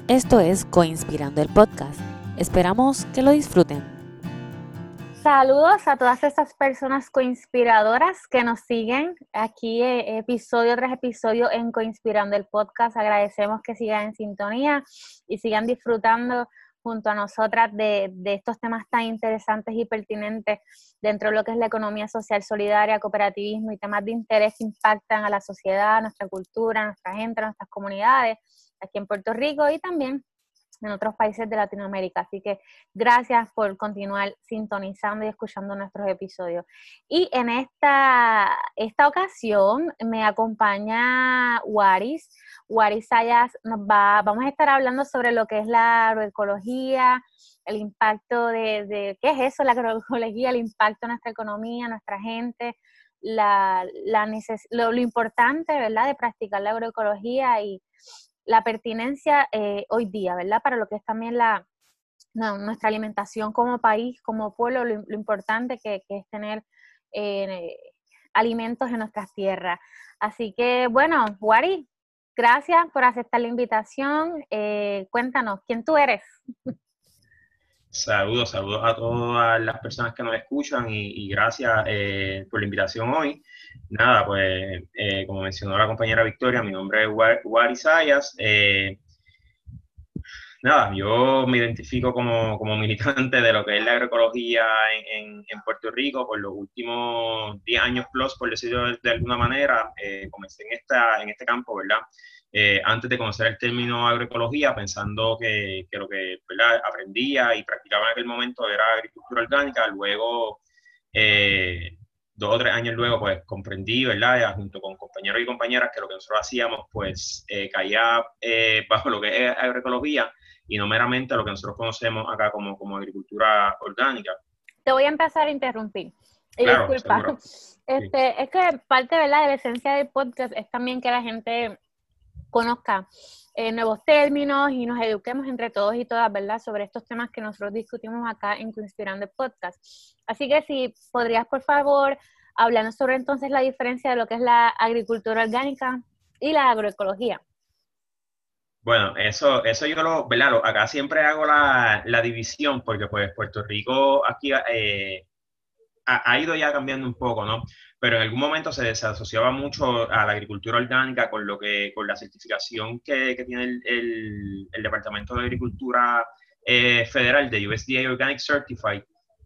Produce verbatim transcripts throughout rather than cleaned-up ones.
Esto es Coinspirando el Podcast. Esperamos que lo disfruten. Saludos a todas esas personas coinspiradoras que nos siguen aquí eh, episodio tras episodio en Coinspirando el Podcast. Agradecemos que sigan en sintonía y sigan disfrutando junto a nosotras de, de estos temas tan interesantes y pertinentes dentro de lo que es la economía social solidaria, cooperativismo y temas de interés que impactan a la sociedad, a nuestra cultura, a nuestra gente, a nuestras comunidades, aquí en Puerto Rico y también en otros países de Latinoamérica. Así que gracias por continuar sintonizando y escuchando nuestros episodios. Y en esta, esta ocasión me acompaña Waris. Waris Sayas nos va, vamos a estar hablando sobre lo que es la agroecología, el impacto de, de ¿qué es eso? La agroecología, el impacto en nuestra economía, en nuestra gente, la, la neces- lo, lo importante, ¿verdad?, de practicar la agroecología y la pertinencia eh, hoy día, ¿verdad? Para lo que es también la, no, nuestra alimentación como país, como pueblo, lo, lo importante que, que es tener eh, alimentos en nuestras tierras. Así que, bueno, Wari, gracias por aceptar la invitación. Eh, cuéntanos, ¿quién tú eres? Saludos, saludos a todas las personas que nos escuchan y, y gracias eh, por la invitación hoy. Nada, pues eh, como mencionó la compañera Victoria, mi nombre es Wari Sayas. Eh, nada, yo me identifico como, como militante de lo que es la agroecología en, en, en Puerto Rico por los últimos diez años plus, por decirlo de, de alguna manera. Eh, comencé en, esta, en este campo, ¿verdad? Eh, antes de conocer el término agroecología, pensando que, que lo que, ¿verdad?, aprendía y practicaba en aquel momento era agricultura orgánica. Luego, eh, dos o tres años luego, pues comprendí, ¿verdad?, junto con compañeros y compañeras, que lo que nosotros hacíamos, pues eh, caía eh, bajo lo que es agroecología y no meramente lo que nosotros conocemos acá como, como agricultura orgánica. Te voy a empezar a interrumpir. Y Claro, disculpa. seguro. Este, Sí. Es que parte, ¿verdad?, de la esencia del podcast es también que la gente conozca eh, nuevos términos y nos eduquemos entre todos y todas, ¿verdad?, sobre estos temas que nosotros discutimos acá en Coinspirando el Podcast. Así que si podrías, por favor, hablarnos sobre entonces la diferencia de lo que es la agricultura orgánica y la agroecología. Bueno, eso, eso yo lo, ¿verdad? Lo, acá siempre hago la, la división porque pues Puerto Rico aquí eh, ha, ha ido ya cambiando un poco, ¿no? Pero en algún momento se, se asociaba mucho a la agricultura orgánica con lo que, con la certificación que, que tiene el, el, el Departamento de Agricultura eh, Federal de U S D A Organic Certified.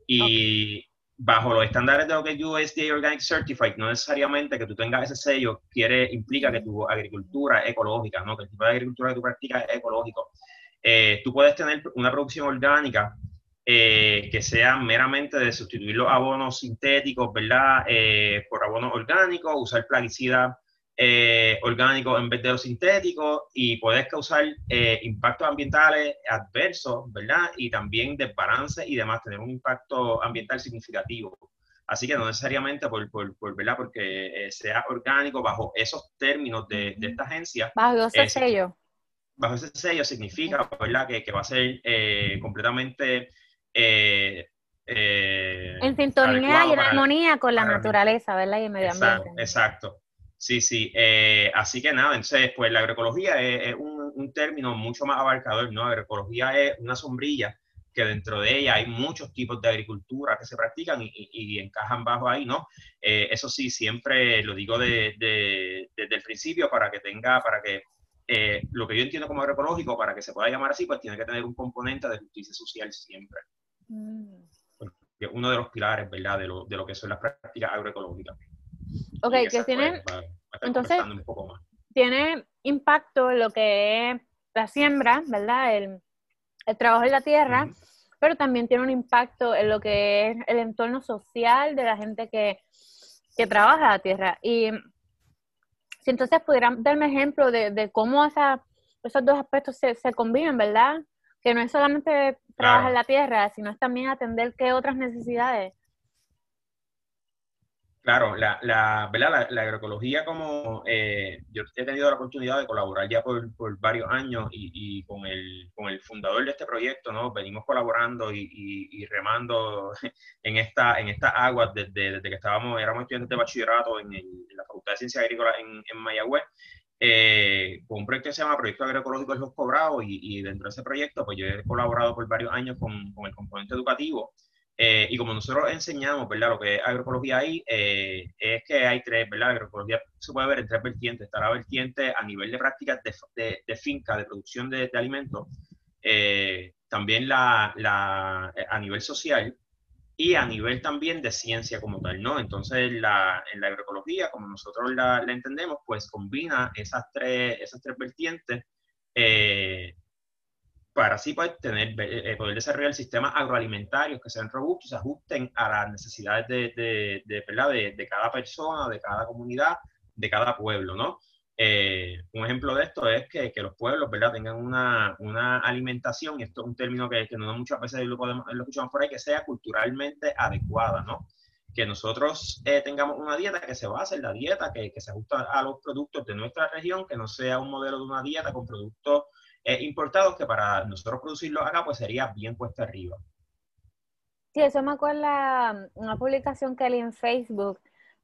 Y okay, bajo los estándares de lo que es U S D A Organic Certified, no necesariamente que tú tengas ese sello quiere, implica que tu agricultura es ecológica, ¿no? Que el tipo de agricultura que tú practicas es ecológico. Eh, tú puedes tener una producción orgánica Eh, que sea meramente de sustituir los abonos sintéticos, ¿verdad?, eh, por abonos orgánicos, usar plaguicidas eh, orgánicos en vez de los sintéticos y puedes causar eh, impactos ambientales adversos, ¿verdad?, y también desbalance y demás, tener un impacto ambiental significativo. Así que no necesariamente por, por, por ¿verdad?, porque eh, sea orgánico bajo esos términos de, de esta agencia. Bajo ese Eh, sello. Bajo ese sello significa, ¿verdad?, que, que va a ser eh, completamente Eh, eh, en sintonía y adecuado en para, armonía con la para el ambiente. naturaleza, ¿verdad?, y el medio ambiente. Exacto, exacto. Sí, sí. Eh, así que nada, entonces, pues la agroecología es, es un, un término mucho más abarcador, ¿no? Agroecología es una sombrilla que dentro de ella hay muchos tipos de agricultura que se practican y, y, y encajan bajo ahí, ¿no? Eh, eso sí, siempre lo digo de, de, desde el principio para que tenga, para que eh, lo que yo entiendo como agroecológico, para que se pueda llamar así, pues tiene que tener un componente de justicia social siempre. Mm. Que es uno de los pilares, ¿verdad?, de lo, de lo que son las prácticas agroecológicas. Ok, y que tiene, pues, va, va a estar entonces, un poco más. Tiene impacto en lo que es la siembra, ¿verdad?, el, el trabajo en la tierra, uh-huh, pero también tiene un impacto en lo que es el entorno social de la gente que, que trabaja la tierra. Y si entonces pudieran darme ejemplo de, de cómo esa, esos dos aspectos se, se combinan, ¿verdad?, que no es solamente trabajar claro. la tierra, sino es también atender qué otras necesidades. Claro, la, la, ¿verdad? la, la agroecología, como eh, yo he tenido la oportunidad de colaborar ya por, por varios años y, y con, el, con el fundador de este proyecto, ¿no? Venimos colaborando y, y, y remando en esta en estas aguas desde, desde que estábamos, éramos estudiantes de bachillerato en, el, en la Facultad de Ciencias Agrícolas en, en Mayagüez. eh, con un proyecto que se llama Proyecto Agroecológico Los Cobrados, y, y dentro de ese proyecto, pues yo he colaborado por varios años con, con el componente educativo. Eh, y como nosotros enseñamos, ¿verdad? Lo que es agroecología ahí, eh, es que hay tres, ¿verdad? La agroecología se puede ver en tres vertientes. Está la vertiente a nivel de prácticas de, de, de finca, de producción de, de alimentos, eh, también la, la, a nivel social y a nivel también de ciencia como tal, ¿no? Entonces, la, en la agroecología, como nosotros la, la entendemos, pues combina esas tres, esas tres vertientes, eh, para así poder, tener, eh, poder desarrollar sistemas agroalimentarios que sean robustos, se ajusten a las necesidades de, de, de, de, de cada persona, de cada comunidad, de cada pueblo, ¿no? Eh, un ejemplo de esto es que, que los pueblos, ¿verdad?, tengan una, una alimentación, y esto es un término que, que no muchas veces lo, podemos, lo escuchamos por ahí, que sea culturalmente adecuada, ¿no? Que nosotros eh, tengamos una dieta que se base en la dieta, que, que se ajusta a los productos de nuestra región, que no sea un modelo de una dieta con productos Eh, importados que para nosotros producirlos acá pues sería bien cuesta arriba. Sí, eso me acuerda una publicación que leí en Facebook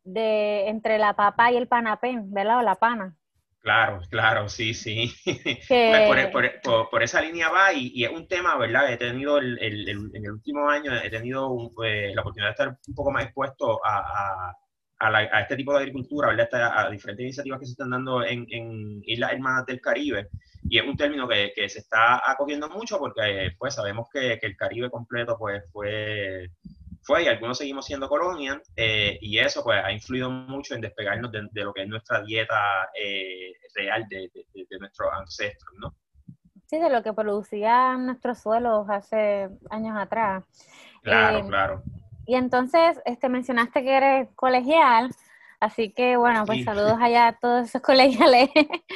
de entre la papa y el panapén, ¿verdad? O la pana. Claro, claro, sí, sí. Pues por, Que... por, por, por esa línea va, y, y es un tema, ¿verdad? He tenido el, el, el, en el último año, he tenido un, eh, la oportunidad de estar un poco más expuesto a, a, a, la, a este tipo de agricultura, ¿verdad? A, a diferentes iniciativas que se están dando en, en Islas Hermanas del Caribe. Y es un término que, que se está acogiendo mucho porque pues sabemos que, que el Caribe completo pues fue, fue y algunos seguimos siendo colonia, eh, y eso pues ha influido mucho en despegarnos de, de lo que es nuestra dieta eh, real de, de, de nuestros ancestros, ¿no? Sí, de lo que producían nuestros suelos hace años atrás. Claro, Eh, claro. y entonces este, mencionaste que eres colegial, así que bueno, pues Sí, saludos allá a todos esos colegiales.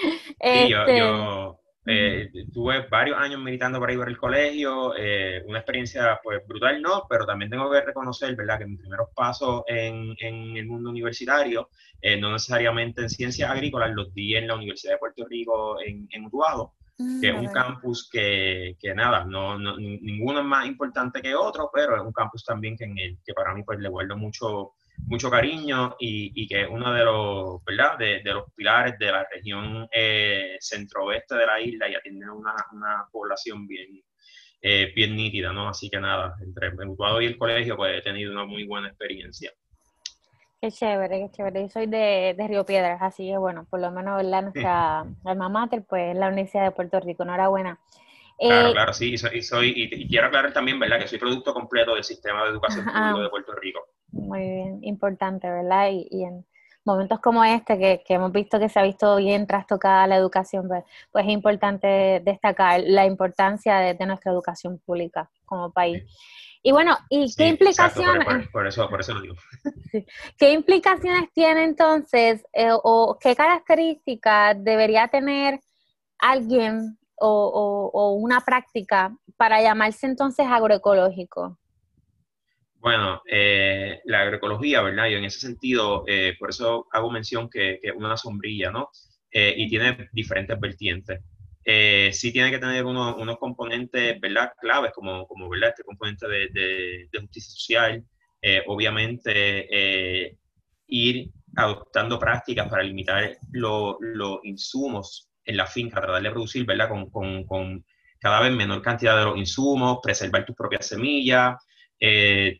sí, yo, este, yo eh, tuve varios años militando por ahí por el colegio, eh, una experiencia pues brutal, ¿no? Pero también tengo que reconocer, ¿verdad?, que mis primeros pasos en, en el mundo universitario, eh, no necesariamente en ciencias agrícolas, los di en la Universidad de Puerto Rico en, en Utuado, que es un okay. campus que, que nada, no, no, ninguno es más importante que otro, pero es un campus también que, en el, que para mí pues le guardo mucho, mucho cariño, y, y que es uno de los, ¿verdad?, de, de los pilares de la región eh, centro-oeste de la isla, y atiende una, una población bien, eh, bien nítida, ¿no? Así que nada, entre el Utuado y el colegio pues he tenido una muy buena experiencia. Qué chévere, qué chévere. Yo soy de, de Río Piedras, así que bueno, por lo menos, ¿verdad? Nuestra alma mater, pues la Universidad de Puerto Rico. Enhorabuena. Claro, Eh, claro, sí, y, soy, y, soy, y, y quiero aclarar también, ¿verdad?, que soy producto completo del sistema de educación público ah, de Puerto Rico. muy bien, importante, ¿verdad? Y, y en momentos como este, que, que hemos visto que se ha visto bien trastocada la educación, pues, pues es importante destacar la importancia de, de nuestra educación pública como país. Y bueno, ¿y qué Sí, exacto, por, implicaciones, por, por, eso, por eso lo digo. qué implicaciones tiene entonces, eh, o qué características debería tener alguien o, o, o una práctica para llamarse entonces agroecológico? Bueno, eh, la agroecología, ¿verdad? Yo en ese sentido, eh, por eso hago mención que, que es una sombrilla, ¿no? Eh, y tiene diferentes vertientes. Eh, sí tiene que tener uno, unos componentes, ¿verdad?, claves, como, como ¿verdad?, este componente de, de, de justicia social, eh, obviamente eh, ir adoptando prácticas para limitar los lo insumos en la finca, tratar de producir, ¿verdad?, con, con, con cada vez menor cantidad de los insumos, preservar tus propias semillas, eh,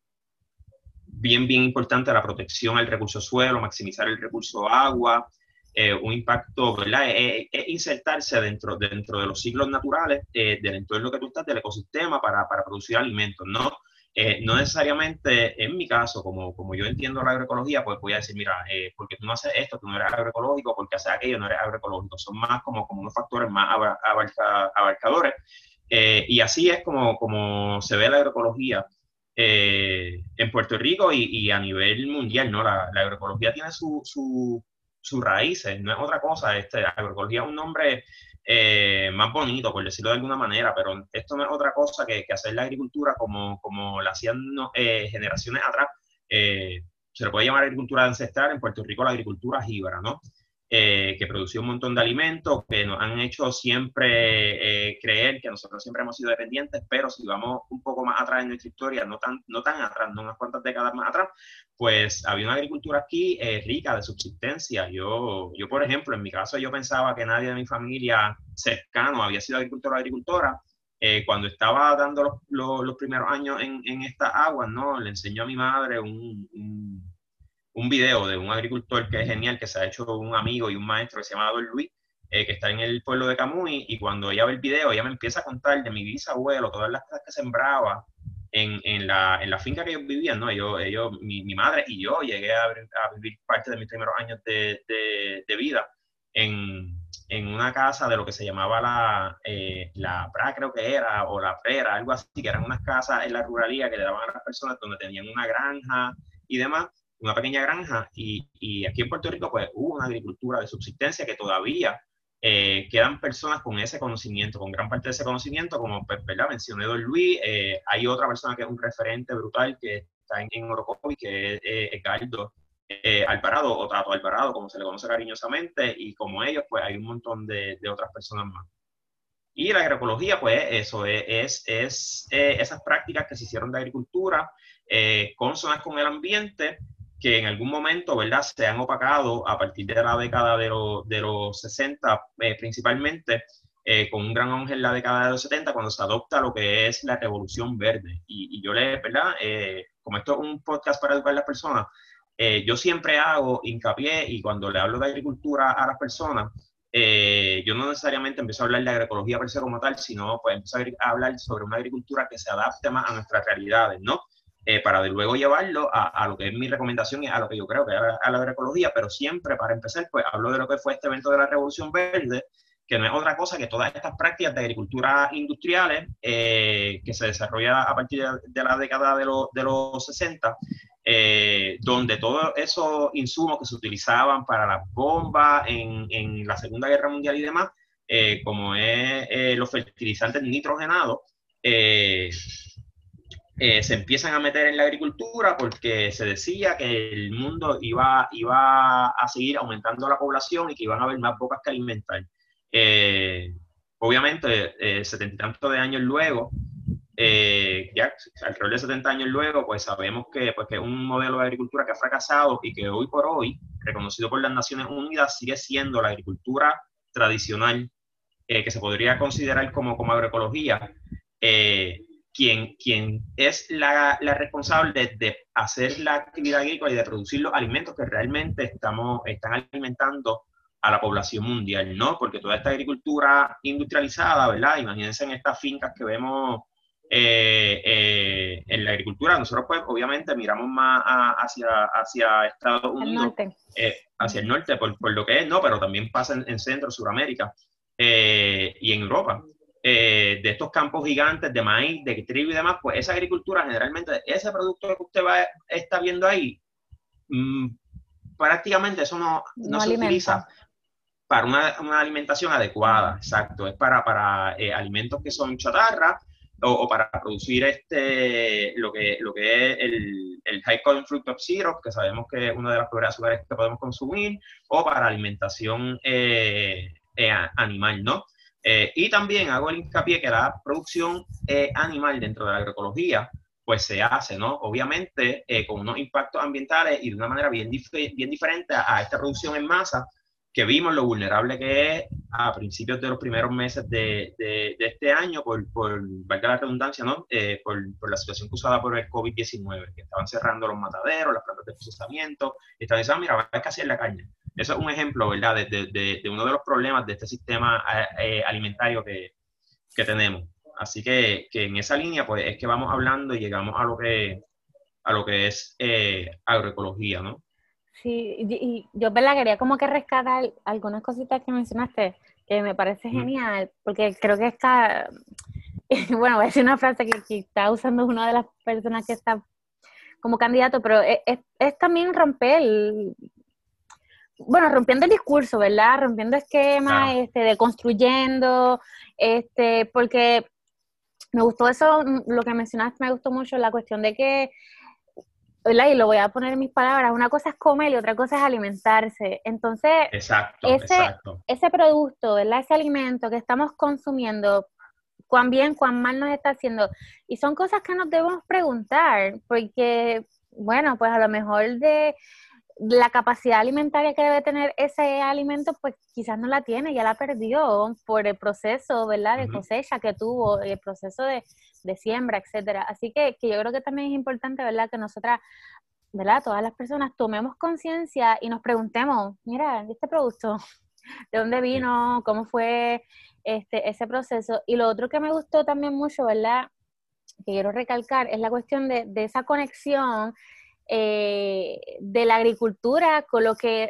bien, bien importante la protección al recurso suelo, maximizar el recurso agua, eh, un impacto, ¿verdad? Es, es insertarse dentro, dentro de los ciclos naturales, eh, del entorno que tú estás, del ecosistema, para, para producir alimentos, ¿no? Eh, no necesariamente, en mi caso, como, como yo entiendo la agroecología, pues voy a decir, mira, eh, porque tú no haces esto, tú no eres agroecológico, porque haces aquello, no eres agroecológico. Son más como, como unos factores más abarca, abarcadores. Eh, y así es como, como se ve la agroecología eh, en Puerto Rico y, y a nivel mundial, ¿no? La, la agroecología tiene sus su, su raíces, no es otra cosa. Este, la agroecología es un nombre eh, más bonito, por decirlo de alguna manera, pero esto no es otra cosa que, que hacer la agricultura como, como la hacían eh, generaciones atrás. Eh, se le puede llamar agricultura ancestral, en Puerto Rico la agricultura jíbara, ¿no? eh, que producía un montón de alimentos, que nos han hecho siempre eh, creer que nosotros siempre hemos sido dependientes, pero si vamos un poco más atrás en nuestra historia, no tan, no tan atrás, no unas cuantas décadas más atrás, pues había una agricultura aquí eh, rica de subsistencia. Yo, yo, por ejemplo, en mi caso yo pensaba que nadie de mi familia cercano había sido agricultor o agricultora. Eh, cuando estaba dando los, los, los primeros años en, en estas aguas, ¿no? Le enseñó a mi madre un, un un video de un agricultor que es genial, que se ha hecho un amigo y un maestro que se llama Don Luis, eh, que está en el pueblo de Camuy, y cuando ella ve el video, ella me empieza a contar de mi bisabuelo, todas las cosas que sembraba en, en, la, en la finca que ellos vivían, ¿no? Ellos, ellos mi, mi madre y yo llegué a, a vivir parte de mis primeros años de, de, de vida en, en una casa de lo que se llamaba la, eh, la Pra, creo que era, o la Prera, algo así, que eran unas casas en la ruralía que le daban a las personas donde tenían una granja y demás, una pequeña granja, y, y aquí en Puerto Rico pues hubo una agricultura de subsistencia que todavía eh, quedan personas con ese conocimiento, con gran parte de ese conocimiento, como pues, ¿verdad? Mencioné Don Luis, eh, hay otra persona que es un referente brutal que está en, en Orocovi, que es eh, Edgardo eh, Alvarado, o Tato Alvarado, como se le conoce cariñosamente, y como ellos pues hay un montón de, de otras personas más. Y la agroecología, pues eso es, es, es eh, esas prácticas que se hicieron de agricultura, eh, consonas con el ambiente, que en algún momento, ¿verdad?, se han opacado a partir de la década de, lo, de los sesenta, eh, principalmente, eh, con un gran auge en la década de los setenta, cuando se adopta lo que es la revolución verde. Y, y yo le, ¿verdad?, eh, como esto es un podcast para educar a las personas, eh, yo siempre hago hincapié, y cuando le hablo de agricultura a las personas, eh, yo no necesariamente empiezo a hablar de agroecología per se como tal, sino pues empiezo a hablar sobre una agricultura que se adapte más a nuestras realidades, ¿no? Eh, para de luego llevarlo a, a lo que es mi recomendación y a lo que yo creo que es a la agroecología, pero siempre para empezar, pues hablo de lo que fue este evento de la Revolución Verde, que no es otra cosa que todas estas prácticas de agricultura industriales eh, que se desarrolla a partir de, de la década de, lo, de los sesenta, eh, donde todos esos insumos que se utilizaban para las bombas en, en la Segunda Guerra Mundial y demás, eh, como es eh, los fertilizantes nitrogenados, eh, Eh, se empiezan a meter en la agricultura porque se decía que el mundo iba, iba a seguir aumentando la población y que iban a haber más bocas que alimentar. Eh, obviamente, eh, setenta y tantos de años luego, eh, ya alrededor de setenta años luego, pues sabemos que, pues, que es un modelo de agricultura que ha fracasado y que hoy por hoy, reconocido por las Naciones Unidas, sigue siendo la agricultura tradicional, eh, que se podría considerar como, como agroecología, eh, Quien, quien es la, la responsable de, de hacer la actividad agrícola y de producir los alimentos que realmente estamos, están alimentando a la población mundial, ¿no? Porque toda esta agricultura industrializada, ¿verdad? Imagínense en estas fincas que vemos eh, eh, en la agricultura, nosotros pues obviamente miramos más a, hacia, hacia Estados Unidos, eh, hacia el norte, por, por lo que es, ¿no? Pero también pasa en, en Centro, Sudamérica eh, y en Europa. Eh, de estos campos gigantes de maíz, de trigo y demás, pues esa agricultura generalmente, ese producto que usted va, está viendo ahí, mmm, prácticamente eso no, no, no se alimenta. Utiliza para una, una alimentación adecuada, exacto, es para, para eh, alimentos que son chatarra o, o para producir este, lo, que, lo que es el, el high corn fructose syrup, que sabemos que es una de las peores azúcares que podemos consumir, o para alimentación eh, eh, animal, ¿no? Eh, y también hago el hincapié que la producción eh, animal dentro de la agroecología pues se hace, ¿no? Obviamente eh, con unos impactos ambientales y de una manera bien, dif bien diferente a, a esta producción en masa, que vimos lo vulnerable que es a principios de los primeros meses de, de, de este año, por, por valga la redundancia, ¿no? Eh, por, por la situación causada por el COVID diecinueve, que estaban cerrando los mataderos, las plantas de procesamiento, y estaban diciendo, mira, hay que hacer la caña. Eso es un ejemplo, ¿verdad?, de, de, de, de uno de los problemas de este sistema eh, alimentario que, que tenemos. Así que, que en esa línea, pues, es que vamos hablando y llegamos a lo que, a lo que es eh, agroecología, ¿no? Sí, y, y yo, ¿verdad?, quería como que rescatar algunas cositas que mencionaste, que me parece genial, porque creo que está, bueno, voy a decir una frase que, que está usando una de las personas que está como candidato, pero es, es, es también romper el... Bueno, rompiendo el discurso, ¿verdad? Rompiendo esquemas, claro. este, deconstruyendo, este, porque me gustó eso, lo que mencionaste, me gustó mucho, la cuestión de que ¿verdad? Y lo voy a poner en mis palabras, una cosa es comer y otra cosa es alimentarse. Entonces, Exacto, ese, exacto. ese producto, ¿verdad? Ese alimento que estamos consumiendo, cuán bien, cuán mal nos está haciendo. Y son cosas que nos debemos preguntar, porque, bueno, pues a lo mejor de la capacidad alimentaria que debe tener ese alimento, pues quizás no la tiene, ya la perdió por el proceso, ¿verdad? De Ujú. cosecha que tuvo, el proceso de, de siembra, etcétera. Así que, que yo creo que también es importante, ¿verdad? Que nosotras, ¿verdad? Todas las personas tomemos conciencia y nos preguntemos, mira, este producto, ¿de dónde Sí. vino? ¿Cómo fue este ese proceso? Y lo otro que me gustó también mucho, ¿verdad? Que quiero recalcar, es la cuestión de, de esa conexión eh, de la agricultura con lo que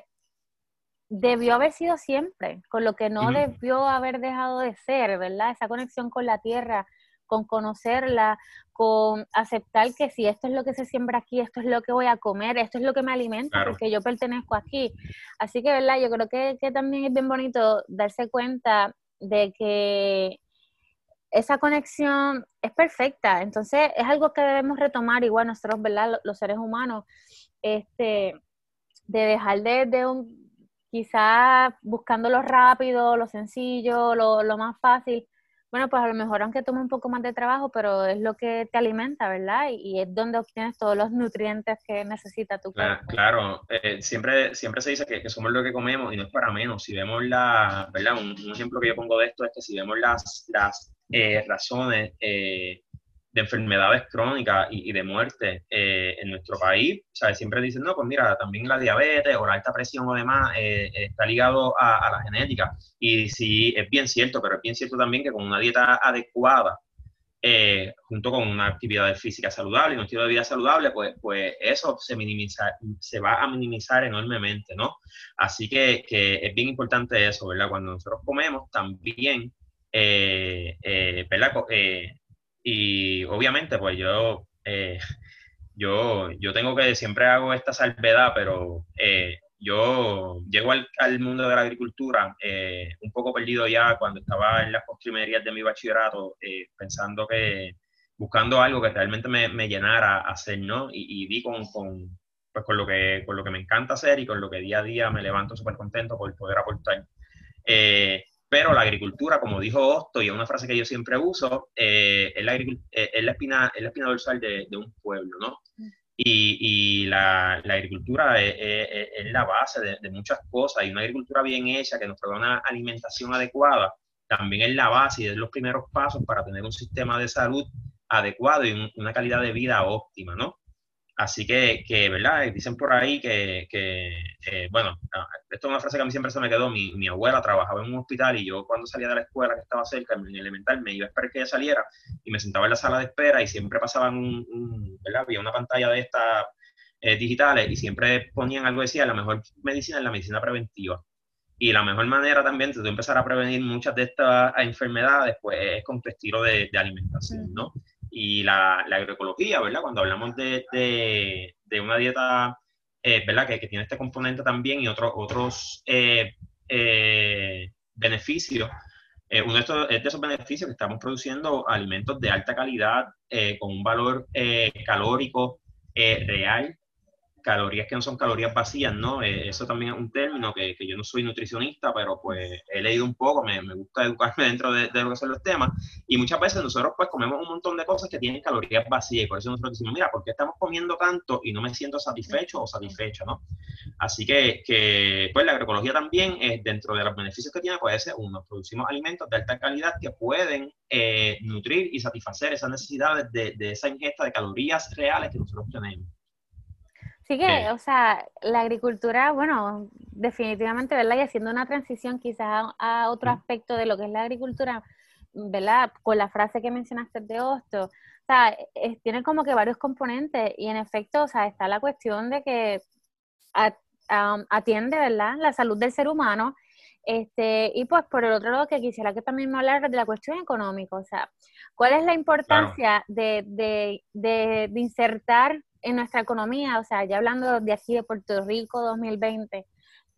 debió haber sido siempre, con lo que no Ujú. debió haber dejado de ser, ¿verdad? Esa conexión con la tierra, con conocerla, con aceptar que si esto es lo que se siembra aquí, esto es lo que voy a comer, esto es lo que me alimenta, Claro. porque yo pertenezco aquí. Así que, ¿verdad? Yo creo que, que también es bien bonito darse cuenta de que esa conexión es perfecta. Entonces, es algo que debemos retomar igual nosotros, ¿verdad? Los seres humanos, este, de dejar de, de un, quizás buscando lo rápido, lo sencillo, lo, lo más fácil. Bueno, pues a lo mejor aunque tome un poco más de trabajo, pero es lo que te alimenta, ¿verdad? Y, y es donde obtienes todos los nutrientes que necesita tu Cla- cuerpo. Claro, eh, siempre, siempre se dice que, que somos lo que comemos y no es para menos. Si vemos la, ¿verdad? Un, un ejemplo que yo pongo de esto es que si vemos las, las eh, razones eh, de enfermedades crónicas y, y de muerte eh, en nuestro país, ¿sabes? Siempre dicen, no, pues mira, también la diabetes o la alta presión o demás eh, está ligado a, a la genética. Y sí, es bien cierto, pero es bien cierto también que con una dieta adecuada, eh, junto con una actividad física saludable y un estilo de vida saludable, pues, pues eso se, minimiza, se va a minimizar enormemente, ¿no? Así que, que es bien importante eso, ¿verdad? Cuando nosotros comemos también, eh, eh, ¿verdad? Eh, y obviamente, pues yo, eh, yo, yo tengo que, siempre hago esta salvedad, pero eh, yo llego al, al, mundo de la agricultura eh, un poco perdido ya cuando estaba en las postrimerías de mi bachillerato, eh, pensando que, buscando algo que realmente me, me llenara a hacer, ¿no? Y, y di con, con, pues con, lo que, con lo que me encanta hacer y con lo que día a día me levanto súper contento por poder aportar. Eh, pero la agricultura, como dijo Hosto, y es una frase que yo siempre uso, eh, es, la eh, es, la espina, es la espina dorsal de, de un pueblo, ¿no? Y, y la, la, agricultura es, es, es la base de, de, muchas cosas, y una agricultura bien hecha que nos provee una alimentación adecuada también es la base y es los primeros pasos para tener un sistema de salud adecuado y un, una calidad de vida óptima, ¿no? Así que, que, ¿verdad? Dicen por ahí que, que eh, bueno, esto es una frase que a mí siempre se me quedó. Mi, mi abuela trabajaba en un hospital y yo cuando salía de la escuela que estaba cerca, en el elemental, me iba a esperar que ella saliera y me sentaba en la sala de espera y siempre pasaban un, un ¿verdad? Había una pantalla de estas eh, digitales y siempre ponían algo que decía, la mejor medicina es la medicina preventiva. Y la mejor manera también de empezar a prevenir muchas de estas enfermedades, pues es con tu estilo de, de alimentación, ¿no? Y la, la agroecología, ¿verdad? Cuando hablamos de, de, de una dieta, eh, ¿verdad? Que, que tiene este componente también y otro, otros eh, eh, beneficios. Eh, uno de, estos, es de esos beneficios que estamos produciendo alimentos de alta calidad, eh, con un valor eh, calórico eh, real, calorías que no son calorías vacías, ¿no? Eh, eso también es un término que, que yo no soy nutricionista, pero pues he leído un poco, me, me gusta educarme dentro de, de lo que son los temas, y muchas veces nosotros pues comemos un montón de cosas que tienen calorías vacías, y por eso nosotros decimos, mira, ¿por qué estamos comiendo tanto y no me siento satisfecho o satisfecha, ¿no? Así que, que pues la agroecología también, eh, dentro de los beneficios que tiene, puede ser uno, producimos alimentos de alta calidad que pueden eh, nutrir y satisfacer esas necesidades de, de esa ingesta de calorías reales que nosotros tenemos. Sí que, o sea, la agricultura, bueno, definitivamente, ¿verdad? Y haciendo una transición quizás a, a otro aspecto de lo que es la agricultura, ¿verdad? Con la frase que mencionaste de Hosto, o sea, es, tiene como que varios componentes y en efecto, o sea, está la cuestión de que a, a, atiende, ¿verdad? La salud del ser humano, este, y pues por el otro lado que quisiera que también me hablara de la cuestión económica, o sea, ¿cuál es la importancia claro. de, de, de, de insertar en nuestra economía, o sea, ya hablando de aquí de Puerto Rico dos mil veinte,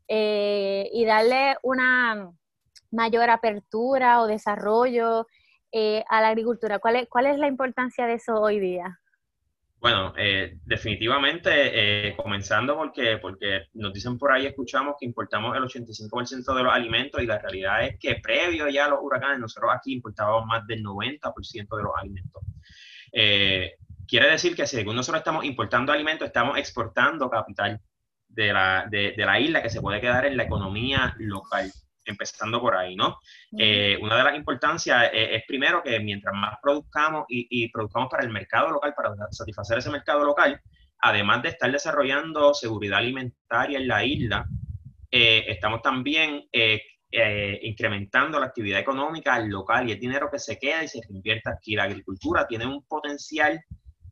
eh, y darle una mayor apertura o desarrollo eh, a la agricultura? ¿Cuál es, ¿Cuál es la importancia de eso hoy día? Bueno, eh, definitivamente, eh, comenzando porque, porque nos dicen por ahí, escuchamos que importamos el ochenta y cinco por ciento de los alimentos y la realidad es que previo ya a los huracanes, nosotros aquí importábamos más del noventa por ciento de los alimentos. Eh, Quiere decir que según nosotros estamos importando alimentos, estamos exportando capital de la, de, de la isla que se puede quedar en la economía local, empezando por ahí, ¿no? Eh, una de las importancias es, es, primero que mientras más produzcamos y, y produzcamos para el mercado local, para satisfacer ese mercado local, además de estar desarrollando seguridad alimentaria en la isla, eh, estamos también eh, eh, incrementando la actividad económica local y el dinero que se queda y se reinvierte aquí. La agricultura tiene un potencial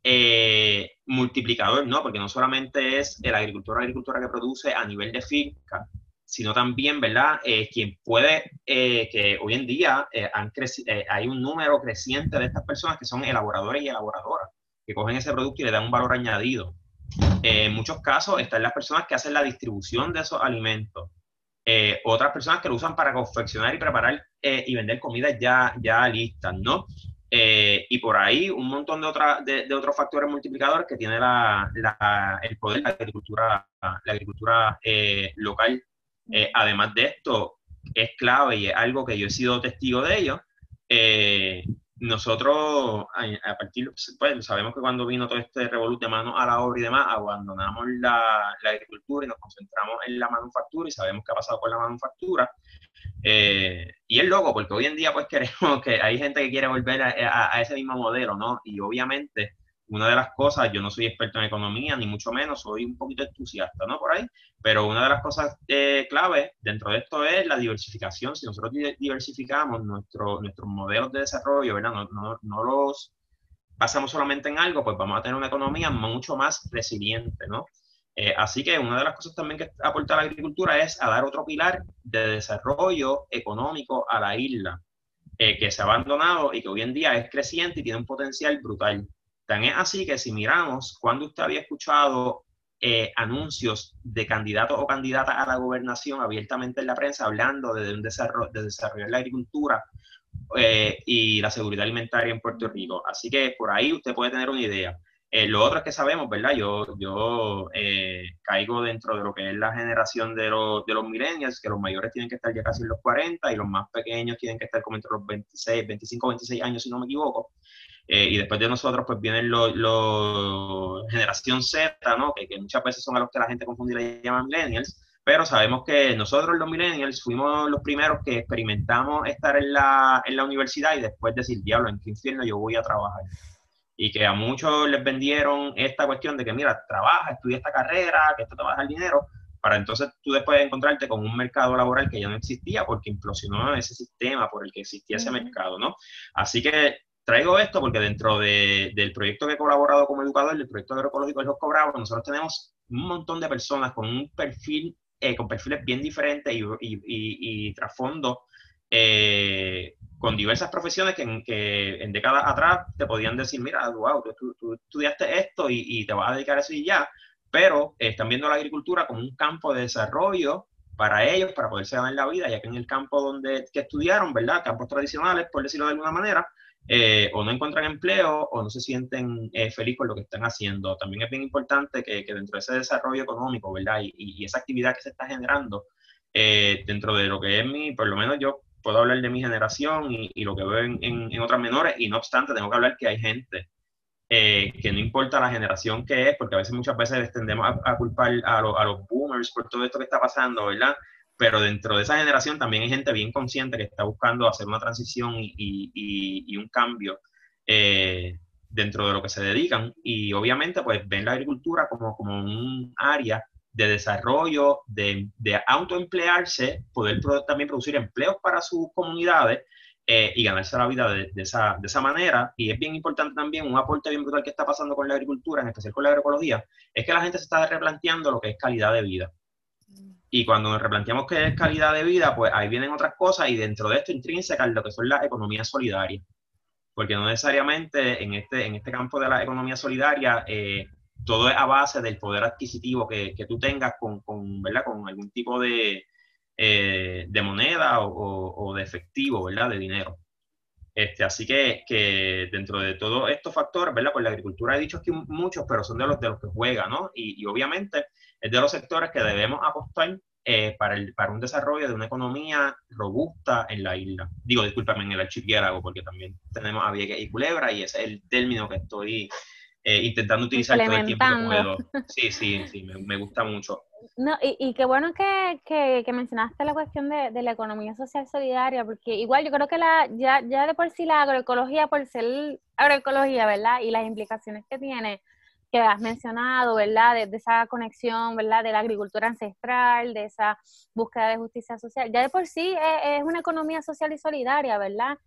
eh, multiplicador, ¿no? Porque no solamente es el agricultor o agricultora que produce a nivel de finca, sino también, ¿verdad? Eh, quien puede, eh, que hoy en día eh, han eh, hay un número creciente de estas personas que son elaboradores y elaboradoras, que cogen ese producto y le dan un valor añadido. Eh, en muchos casos están las personas que hacen la distribución de esos alimentos. Eh, otras personas que lo usan para confeccionar y preparar eh, y vender comidas ya, ya listas, ¿no? Eh, y por ahí un montón de, otra, de, de otros factores multiplicadores que tiene la, la, el poder de la agricultura, la agricultura eh, local. Eh, además de esto, es clave y es algo que yo he sido testigo de ello. Eh, nosotros, a, a partir, pues sabemos que cuando vino todo este revolú de manos a la obra y demás, abandonamos la, la agricultura y nos concentramos en la manufactura y sabemos qué ha pasado con la manufactura. Eh, y es loco porque hoy en día pues queremos que hay gente que quiere volver a, a, a ese mismo modelo, ¿no? Y obviamente una de las cosas, yo no soy experto en economía, ni mucho menos, soy un poquito entusiasta, ¿no? Por ahí, pero una de las cosas eh, clave dentro de esto es la diversificación. Si nosotros diversificamos nuestro, nuestros modelos de desarrollo, ¿verdad? No, no, no los basamos solamente en algo, pues vamos a tener una economía mucho más resiliente, ¿no? Eh, así que una de las cosas también que aporta la agricultura es a dar otro pilar de desarrollo económico a la isla, eh, que se ha abandonado y que hoy en día es creciente y tiene un potencial brutal. Tan es así que si miramos, cuando usted había escuchado eh, anuncios de candidatos o candidatas a la gobernación abiertamente en la prensa hablando de, un desarrollo, de desarrollar la agricultura eh, y la seguridad alimentaria en Puerto Rico? Así que por ahí usted puede tener una idea. Eh, lo otro es que sabemos, ¿verdad? Yo, yo eh, caigo dentro de lo que es la generación de, lo, de los millennials, que los mayores tienen que estar ya casi en los cuarenta y los más pequeños tienen que estar como entre los veintiséis, veinticinco, veintiséis años, si no me equivoco. Eh, y después de nosotros, pues vienen los lo, generación Z, ¿no? Que, que muchas veces son a los que la gente confunde y le llaman millennials. Pero sabemos que nosotros los millennials fuimos los primeros que experimentamos estar en la, en la universidad y después decir, diablo, ¿en qué infierno yo voy a trabajar? Y que a muchos les vendieron esta cuestión de que, mira, trabaja, estudia esta carrera, que esto te va a dar dinero, para entonces tú después encontrarte con un mercado laboral que ya no existía porque implosionó ese sistema por el que existía ese mercado, ¿no? Así que traigo esto porque dentro de, del proyecto que he colaborado como educador, del proyecto agroecológico de Los Cobrados, nosotros tenemos un montón de personas con un perfil, eh, con perfiles bien diferentes y, y, y, y trasfondo eh, con diversas profesiones que, que en décadas atrás te podían decir, mira, wow, tú, tú estudiaste esto y, y te vas a dedicar a eso y ya, pero eh, están viendo la agricultura como un campo de desarrollo para ellos, para poderse ganar la vida, ya que en el campo donde que estudiaron, ¿verdad? Campos tradicionales, por decirlo de alguna manera, eh, o no encuentran empleo o no se sienten eh, felices con lo que están haciendo. También es bien importante que, que dentro de ese desarrollo económico, ¿verdad? Y, y, y esa actividad que se está generando, eh, dentro de lo que es mi, por lo menos yo puedo hablar de mi generación y, y lo que veo en, en, en otras menores, y no obstante, tengo que hablar que hay gente eh, que no importa la generación que es, porque a veces muchas veces tendemos a, a culpar a, lo, a los boomers por todo esto que está pasando, ¿verdad? Pero dentro de esa generación también hay gente bien consciente que está buscando hacer una transición y, y, y, y un cambio eh, dentro de lo que se dedican. Y obviamente pues ven la agricultura como, como un área de desarrollo, de, de autoemplearse, poder pro, también producir empleos para sus comunidades eh, y ganarse la vida de, de, esa, de esa manera. Y es bien importante también, un aporte bien brutal que está pasando con la agricultura, en especial con la agroecología, es que la gente se está replanteando lo que es calidad de vida. Y cuando nos replanteamos qué es calidad de vida, pues ahí vienen otras cosas y dentro de esto intrínsecas lo que son las economías solidarias. Porque no necesariamente en este, en este campo de la economía solidaria eh, todo es a base del poder adquisitivo que, que tú tengas con, con, ¿verdad? Con algún tipo de, eh, de moneda o, o, o de efectivo, ¿verdad? De dinero. Este, así que, que dentro de todos estos factores, ¿verdad? Pues la agricultura he dicho aquí muchos, pero son de los, de los que juega, ¿no? Y, y obviamente es de los sectores que debemos apostar eh, para, el, para un desarrollo de una economía robusta en la isla. Digo, discúlpame, en el archipiélago, porque también tenemos a Vieques y Culebra, y ese es el término que estoy eh, intentando utilizar todo el tiempo que puedo. Sí, sí, sí, me, me gusta mucho. No, y, y qué bueno que, que, que mencionaste la cuestión de, de la economía social solidaria, porque igual yo creo que la ya, ya de por sí la agroecología, por ser agroecología, ¿verdad? Y las implicaciones que tiene, que has mencionado, ¿verdad? De, de esa conexión, ¿verdad? De la agricultura ancestral, de esa búsqueda de justicia social, ya de por sí es, es una economía social y solidaria, ¿verdad?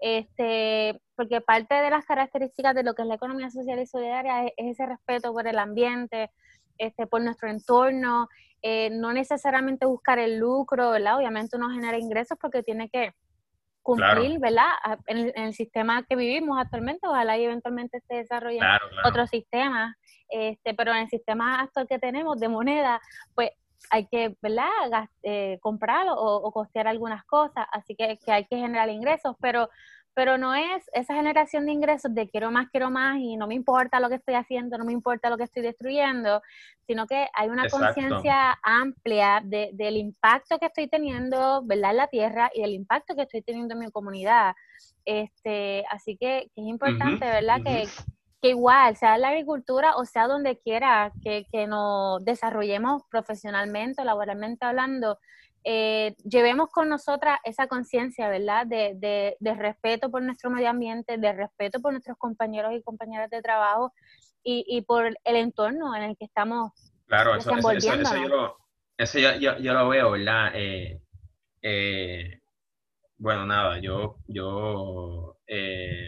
Este, porque parte de las características de lo que es la economía social y solidaria es, es ese respeto por el ambiente, este, por nuestro entorno, eh, no necesariamente buscar el lucro, ¿verdad? Obviamente uno genera ingresos porque tiene que cumplir, claro, ¿verdad? En el, en el sistema que vivimos actualmente, ojalá y eventualmente se desarrollen claro, claro. otros sistemas, este, pero en el sistema actual que tenemos de moneda, pues hay que, ¿verdad? Gast, eh, comprar o, o costear algunas cosas, así que, que hay que generar ingresos, pero pero no es esa generación de ingresos de quiero más, quiero más y no me importa lo que estoy haciendo, no me importa lo que estoy destruyendo, sino que hay una conciencia amplia de, del impacto que estoy teniendo, ¿verdad?, en la tierra y del impacto que estoy teniendo en mi comunidad. Este, así que, que es importante, uh-huh, ¿verdad?, uh-huh. que, que igual, sea en la agricultura o sea donde quiera que, que nos desarrollemos profesionalmente, laboralmente hablando, Eh, llevemos con nosotras esa conciencia, ¿verdad? De, de, de respeto por nuestro medio ambiente, de respeto por nuestros compañeros y compañeras de trabajo y, y por el entorno en el que estamos claro, eso, desenvolviéndonos. Eso, eso, eso yo, lo, eso yo, yo, yo lo veo, ¿verdad? Eh, eh, bueno, nada, yo, yo, eh,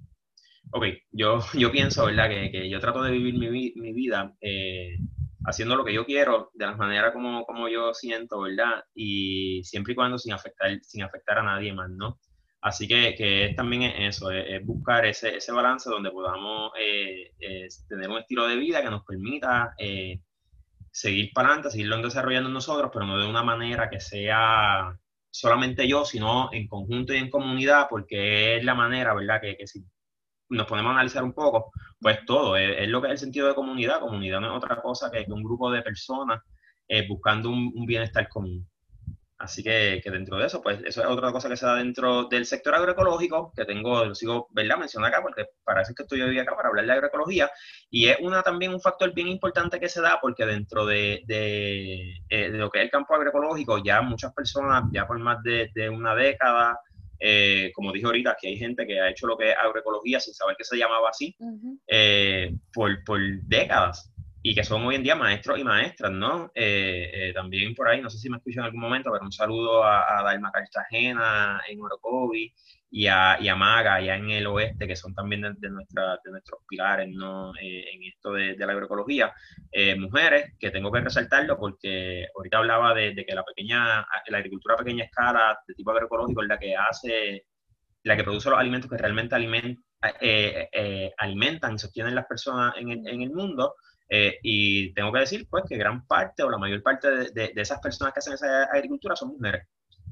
ok, yo, yo pienso, ¿verdad? Que, que yo trato de vivir mi, mi vida eh, haciendo lo que yo quiero, de la manera como, como yo siento, ¿verdad? Y siempre y cuando sin afectar, sin afectar a nadie más, ¿no? Así que, que es también eso, es, es buscar ese, ese balance donde podamos eh, eh, tener un estilo de vida que nos permita eh, seguir para adelante, seguirlo desarrollando nosotros, pero no de una manera que sea solamente yo, sino en conjunto y en comunidad, porque es la manera, ¿verdad? Que, que si nos ponemos a analizar un poco, pues todo, es, es lo que es el sentido de comunidad. Comunidad no es otra cosa que, que un grupo de personas eh, buscando un, un bienestar común. Así que, que dentro de eso, pues eso es otra cosa que se da dentro del sector agroecológico, que tengo, lo sigo, ¿verdad?, mencionar acá, porque para eso es que estoy hoy acá, para hablar de agroecología, y es una, también un factor bien importante que se da, porque dentro de, de, eh, de lo que es el campo agroecológico, ya muchas personas, ya por más de, de una década, Eh, como dije ahorita, que hay gente que ha hecho lo que es agroecología sin saber que se llamaba así, uh-huh. eh, por, por décadas, y que son hoy en día maestros y maestras, ¿no? Eh, eh, también por ahí, no sé si me escuchan en algún momento, pero un saludo a, a Dalma Cartagena en Orocovi y a, y a Maga allá en el oeste, que son también de, de, nuestra, de nuestros pilares, ¿no? Eh, en esto de, de la agroecología. Eh, mujeres, que tengo que resaltarlo porque ahorita hablaba de, de que la pequeña, la agricultura a pequeña escala de tipo agroecológico es la que hace, la que produce los alimentos que realmente aliment, eh, eh, alimentan y sostienen las personas en el, en el mundo. Eh, y tengo que decir, pues, que gran parte o la mayor parte de, de, de esas personas que hacen esa agricultura son mujeres.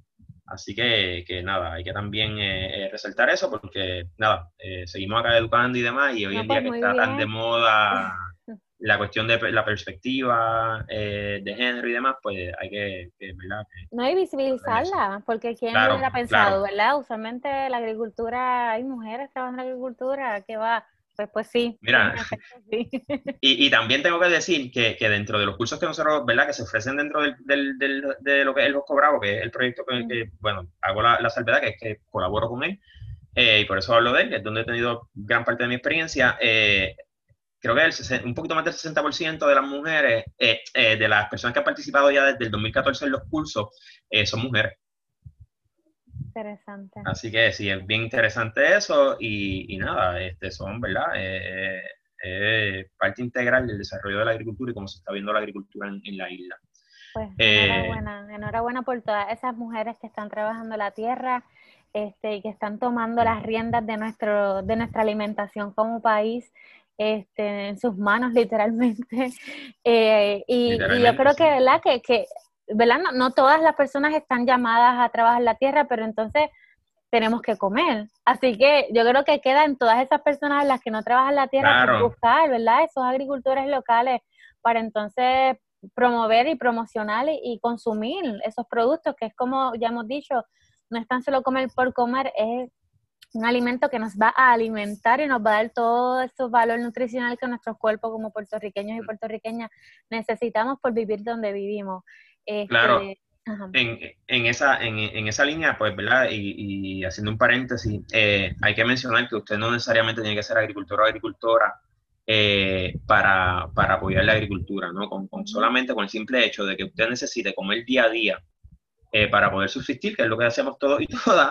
Así que, que nada, hay que también eh, eh, resaltar eso porque, nada, eh, seguimos acá educando y demás, y hoy no, en día pues, que está bien. Tan de moda la cuestión de la perspectiva eh, de género y demás, pues hay que, que ¿verdad? Que, no hay visibilizarla, porque ¿quién claro, hubiera pensado, claro. ¿verdad? Usualmente la agricultura, hay mujeres trabajando en la agricultura, ¿qué va? Pues, pues sí. Mira, sí. Y, y también tengo que decir que, que dentro de los cursos que nosotros, ¿verdad?, que se ofrecen dentro del, del, del, de lo que es el Bosco Bravo, que es el proyecto que, mm. que bueno, hago la, la salvedad, que es que colaboro con él, eh, y por eso hablo de él, que es donde he tenido gran parte de mi experiencia. Eh, creo que el, un poquito más del sesenta por ciento de las mujeres, eh, eh, de las personas que han participado ya desde el dos mil catorce en los cursos, eh, son mujeres. Interesante. Así que sí, es bien interesante eso y, y nada, este, son, ¿verdad? Eh, eh, parte integral del desarrollo de la agricultura y cómo se está viendo la agricultura en, en la isla. Pues enhorabuena, eh, enhorabuena por todas esas mujeres que están trabajando la tierra este, y que están tomando las riendas de, nuestro, de nuestra alimentación como país este, en sus manos literalmente. Eh, y, literalmente, y yo creo sí. que, ¿verdad? Que, que ¿verdad? No, no todas las personas están llamadas a trabajar la tierra, pero entonces tenemos que comer. Así que yo creo que queda en todas esas personas las que no trabajan la tierra, Claro. pues buscar, ¿verdad? Esos agricultores locales para entonces promover y promocionar y, y consumir esos productos, que es como ya hemos dicho, no es tan solo comer por comer, es un alimento que nos va a alimentar y nos va a dar todo ese valor nutricional que nuestros cuerpos como puertorriqueños y puertorriqueñas necesitamos por vivir donde vivimos. Este, Claro. ajá. En, en, esa, en, en esa línea, pues, ¿verdad? Y, y haciendo un paréntesis, eh, hay que mencionar que usted no necesariamente tiene que ser agricultor o agricultora eh, para, para apoyar la agricultura, ¿no? Con, con solamente con el simple hecho de que usted necesite comer día a día eh, para poder subsistir, que es lo que hacemos todos y todas,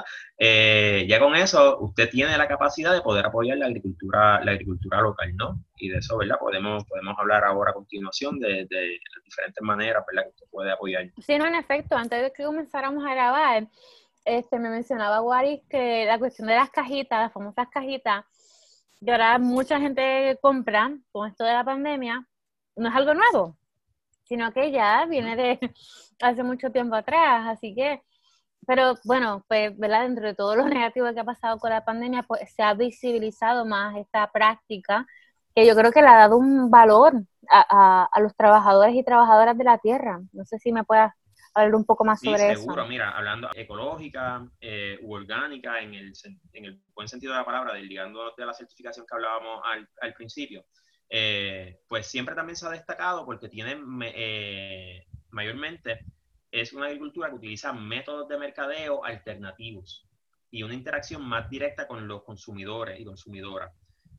eh, ya con eso usted tiene la capacidad de poder apoyar la agricultura, la agricultura local, ¿no? Y de eso, ¿verdad? Podemos, podemos hablar ahora a continuación de, de las diferentes maneras, ¿verdad? Que usted puede apoyar. Sí, no, en efecto, antes de que comenzáramos a grabar, este, me mencionaba Waris que la cuestión de las cajitas, las famosas cajitas, que ahora mucha gente compra con esto de la pandemia, no es algo nuevo, sino que ya viene de hace mucho tiempo atrás, así que, pero bueno, pues, ¿verdad? Dentro de todo lo negativo que ha pasado con la pandemia, pues se ha visibilizado más esta práctica, que yo creo que le ha dado un valor a, a, a los trabajadores y trabajadoras de la tierra. No sé si me puedas hablar un poco más Sí, sobre seguro, eso. mira, hablando ecológica eh, u orgánica en el, en el buen sentido de la palabra, ligando de la certificación que hablábamos al, al principio, eh, pues siempre también se ha destacado porque tiene eh, mayormente es una agricultura que utiliza métodos de mercadeo alternativos y una interacción más directa con los consumidores y consumidoras.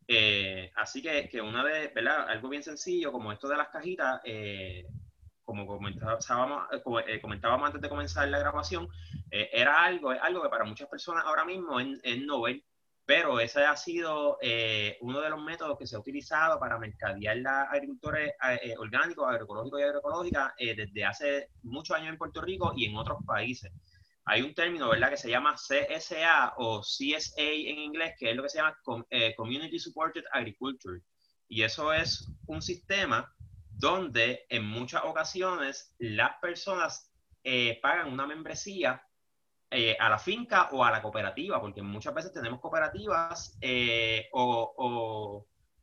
Eh, así que, que una de, ¿verdad? Algo bien sencillo como esto de las cajitas, eh, como comentábamos, como, eh, comentábamos antes de comenzar la grabación, eh, era algo, es algo que para muchas personas ahora mismo es, es novel, pero ese ha sido eh, uno de los métodos que se ha utilizado para mercadear la agricultura eh, orgánicos, agroecológicos y agroecológica eh, desde hace muchos años en Puerto Rico y en otros países. Hay un término, ¿verdad?, que se llama C S A o C S A en inglés, que es lo que se llama eh, Community Supported Agriculture. Y eso es un sistema donde en muchas ocasiones las personas eh, pagan una membresía eh, a la finca o a la cooperativa, porque muchas veces tenemos cooperativas eh, o, o,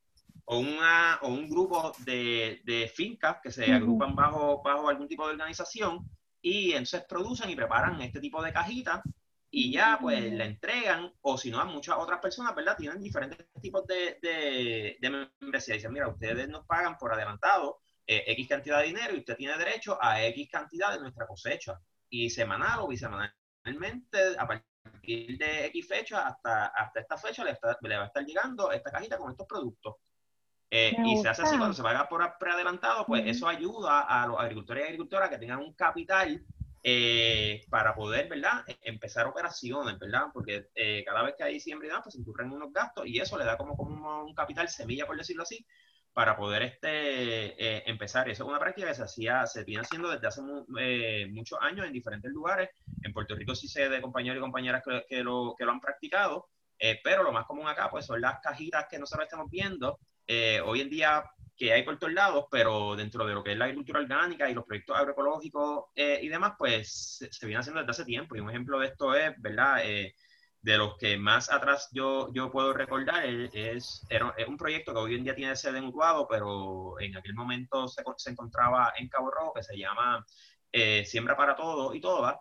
o, una, o un grupo de, de fincas que se agrupan bajo, bajo algún tipo de organización y entonces producen y preparan este tipo de cajitas y ya pues la entregan, o si no a muchas otras personas, ¿verdad? Tienen diferentes tipos de, de, de membresía. Dicen, mira, ustedes nos pagan por adelantado eh, X cantidad de dinero y usted tiene derecho a X cantidad de nuestra cosecha. Y semanal o bisemanalmente, a partir de X fecha hasta, hasta esta fecha le, está, le va a estar llegando esta cajita con estos productos. Eh, y se hace así cuando se paga por preadelantado, pues uh-huh. Eso ayuda a los agricultores y agricultoras que tengan un capital eh, para poder, ¿verdad?, empezar operaciones, ¿verdad? Porque eh, cada vez que hay siembra y demás, pues se incurren unos gastos y eso le da como, como un capital semilla, por decirlo así, para poder este, eh, empezar. Eso es una práctica que se hacía, se viene haciendo desde hace mu eh, muchos años en diferentes lugares. En Puerto Rico sí sé de compañeros y compañeras que, que, lo, que lo han practicado, eh, pero lo más común acá pues son las cajitas que nosotros estamos viendo eh, hoy en día, que hay por todos lados, pero dentro de lo que es la agricultura orgánica y los proyectos agroecológicos eh, y demás, pues se, se viene haciendo desde hace tiempo. Y un ejemplo de esto es, ¿verdad?, eh, de los que más atrás yo, yo puedo recordar, es, era, es un proyecto que hoy en día tiene sede en Utuado, pero en aquel momento se, se encontraba en Cabo Rojo, que se llama eh, Siembra para Todos y Todas.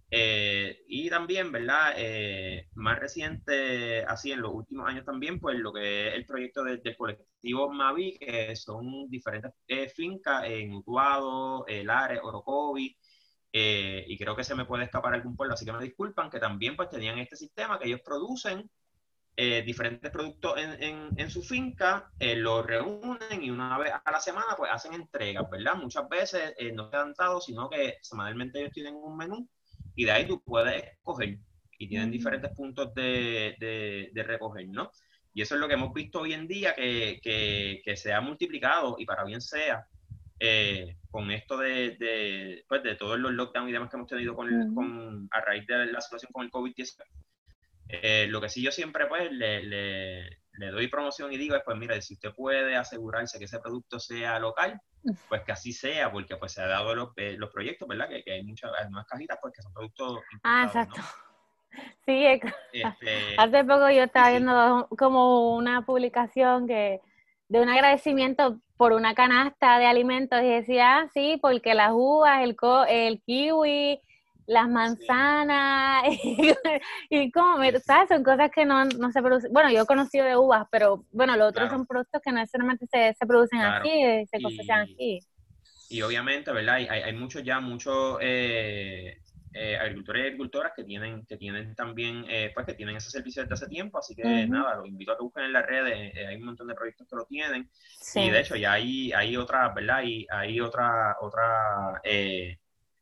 Eh, y también, ¿verdad?, eh, más reciente, así en los últimos años también, pues lo que es el proyecto de, del colectivo Mavi, que son diferentes eh, fincas en Utuado, eh, Lares, Orocovi, eh, y creo que se me puede escapar algún pueblo, así que me disculpan, que también pues tenían este sistema que ellos producen eh, diferentes productos en, en, en su finca, eh, los reúnen y una vez a la semana pues hacen entregas, ¿verdad? Muchas veces eh, no quedan dados, sino que semanalmente ellos tienen un menú y de ahí tú puedes escoger y tienen mm. diferentes puntos de, de, de recoger, ¿no? Y eso es lo que hemos visto hoy en día que, que, que se ha multiplicado y para bien sea eh, con esto de, de, pues, de todos los lockdowns y demás que hemos tenido con, mm. con, a raíz de la situación con el COVID diecinueve. Eh, lo que sí yo siempre pues le, le, le doy promoción y digo es pues mira, si usted puede asegurarse que ese producto sea local, pues que así sea, porque pues se ha dado los, eh, los proyectos, ¿verdad? Que, que hay muchas, hay unas cajitas pues que son productos importados, ah, exacto. ¿no? Sí, es- Este, hace poco yo sí, estaba sí, viendo como una publicación que de un agradecimiento por una canasta de alimentos y decía, ah, sí, porque las uvas, el, co el kiwi, las sí, manzanas, y, y como, me- sí, sí, ¿sabes? Son cosas que no, no se producen. Bueno, yo he conocido de uvas, pero bueno, los otros claro, son productos que no necesariamente se, se producen aquí, claro. eh, se cosechan Y, aquí. y obviamente, ¿verdad? Hay, hay muchos ya, muchos eh, eh, agricultores y agricultoras que tienen, que tienen también, eh, pues que tienen ese servicio desde hace tiempo, así que Ujú. nada, los invito a que busquen en las redes, eh, hay un montón de proyectos que lo tienen, y de Sí. hecho ya hay, hay otras, ¿verdad? Y hay otra, otra eh,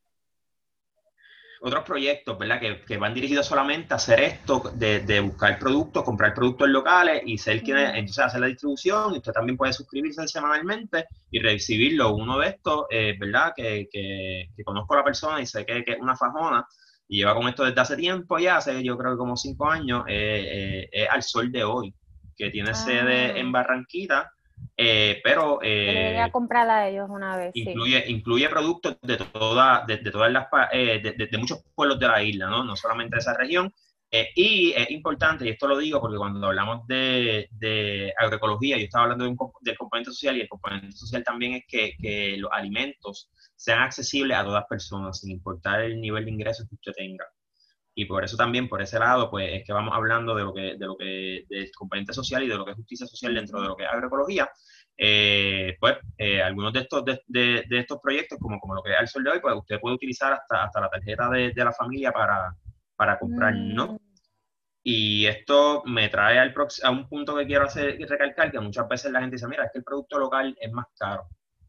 otros proyectos, ¿verdad? Que, que van dirigidos solamente a hacer esto, de, de buscar productos, comprar productos locales y ser quien Mm. entonces hacer la distribución. Y usted también puede suscribirse semanalmente y recibirlo. Uno de estos, eh, ¿verdad? Que, que, que, conozco a la persona y sé que, que, es una fajona y lleva con esto desde hace tiempo ya, hace yo creo que como cinco años, eh, eh, es Al Sol de Hoy, que tiene sede Ah, en Barranquita, eh, pero yo le llegué a eh, comprar a ellos una vez, sí. incluye, incluye productos de, toda, de, de todas las, eh, de, de, de, muchos pueblos de la isla, ¿no? No solamente de esa región. Eh, y es importante, y esto lo digo porque cuando hablamos de, de agroecología, yo estaba hablando de un, del componente social, y el componente social también es que, que los alimentos sean accesibles a todas personas, sin importar el nivel de ingresos que usted tenga. Y por eso también, por ese lado, pues es que vamos hablando de lo que, de lo que, del componente social y de lo que es justicia social dentro de lo que es agroecología. Eh, pues eh, algunos de estos, de, de, de, estos proyectos, como, como lo que es el Sol de Hoy, pues usted puede utilizar hasta, hasta la tarjeta de, de la familia para, para comprar, Mm. ¿no? Y esto me trae al a un punto que quiero hacer recalcar, que muchas veces la gente dice, mira, es que el producto local es más caro.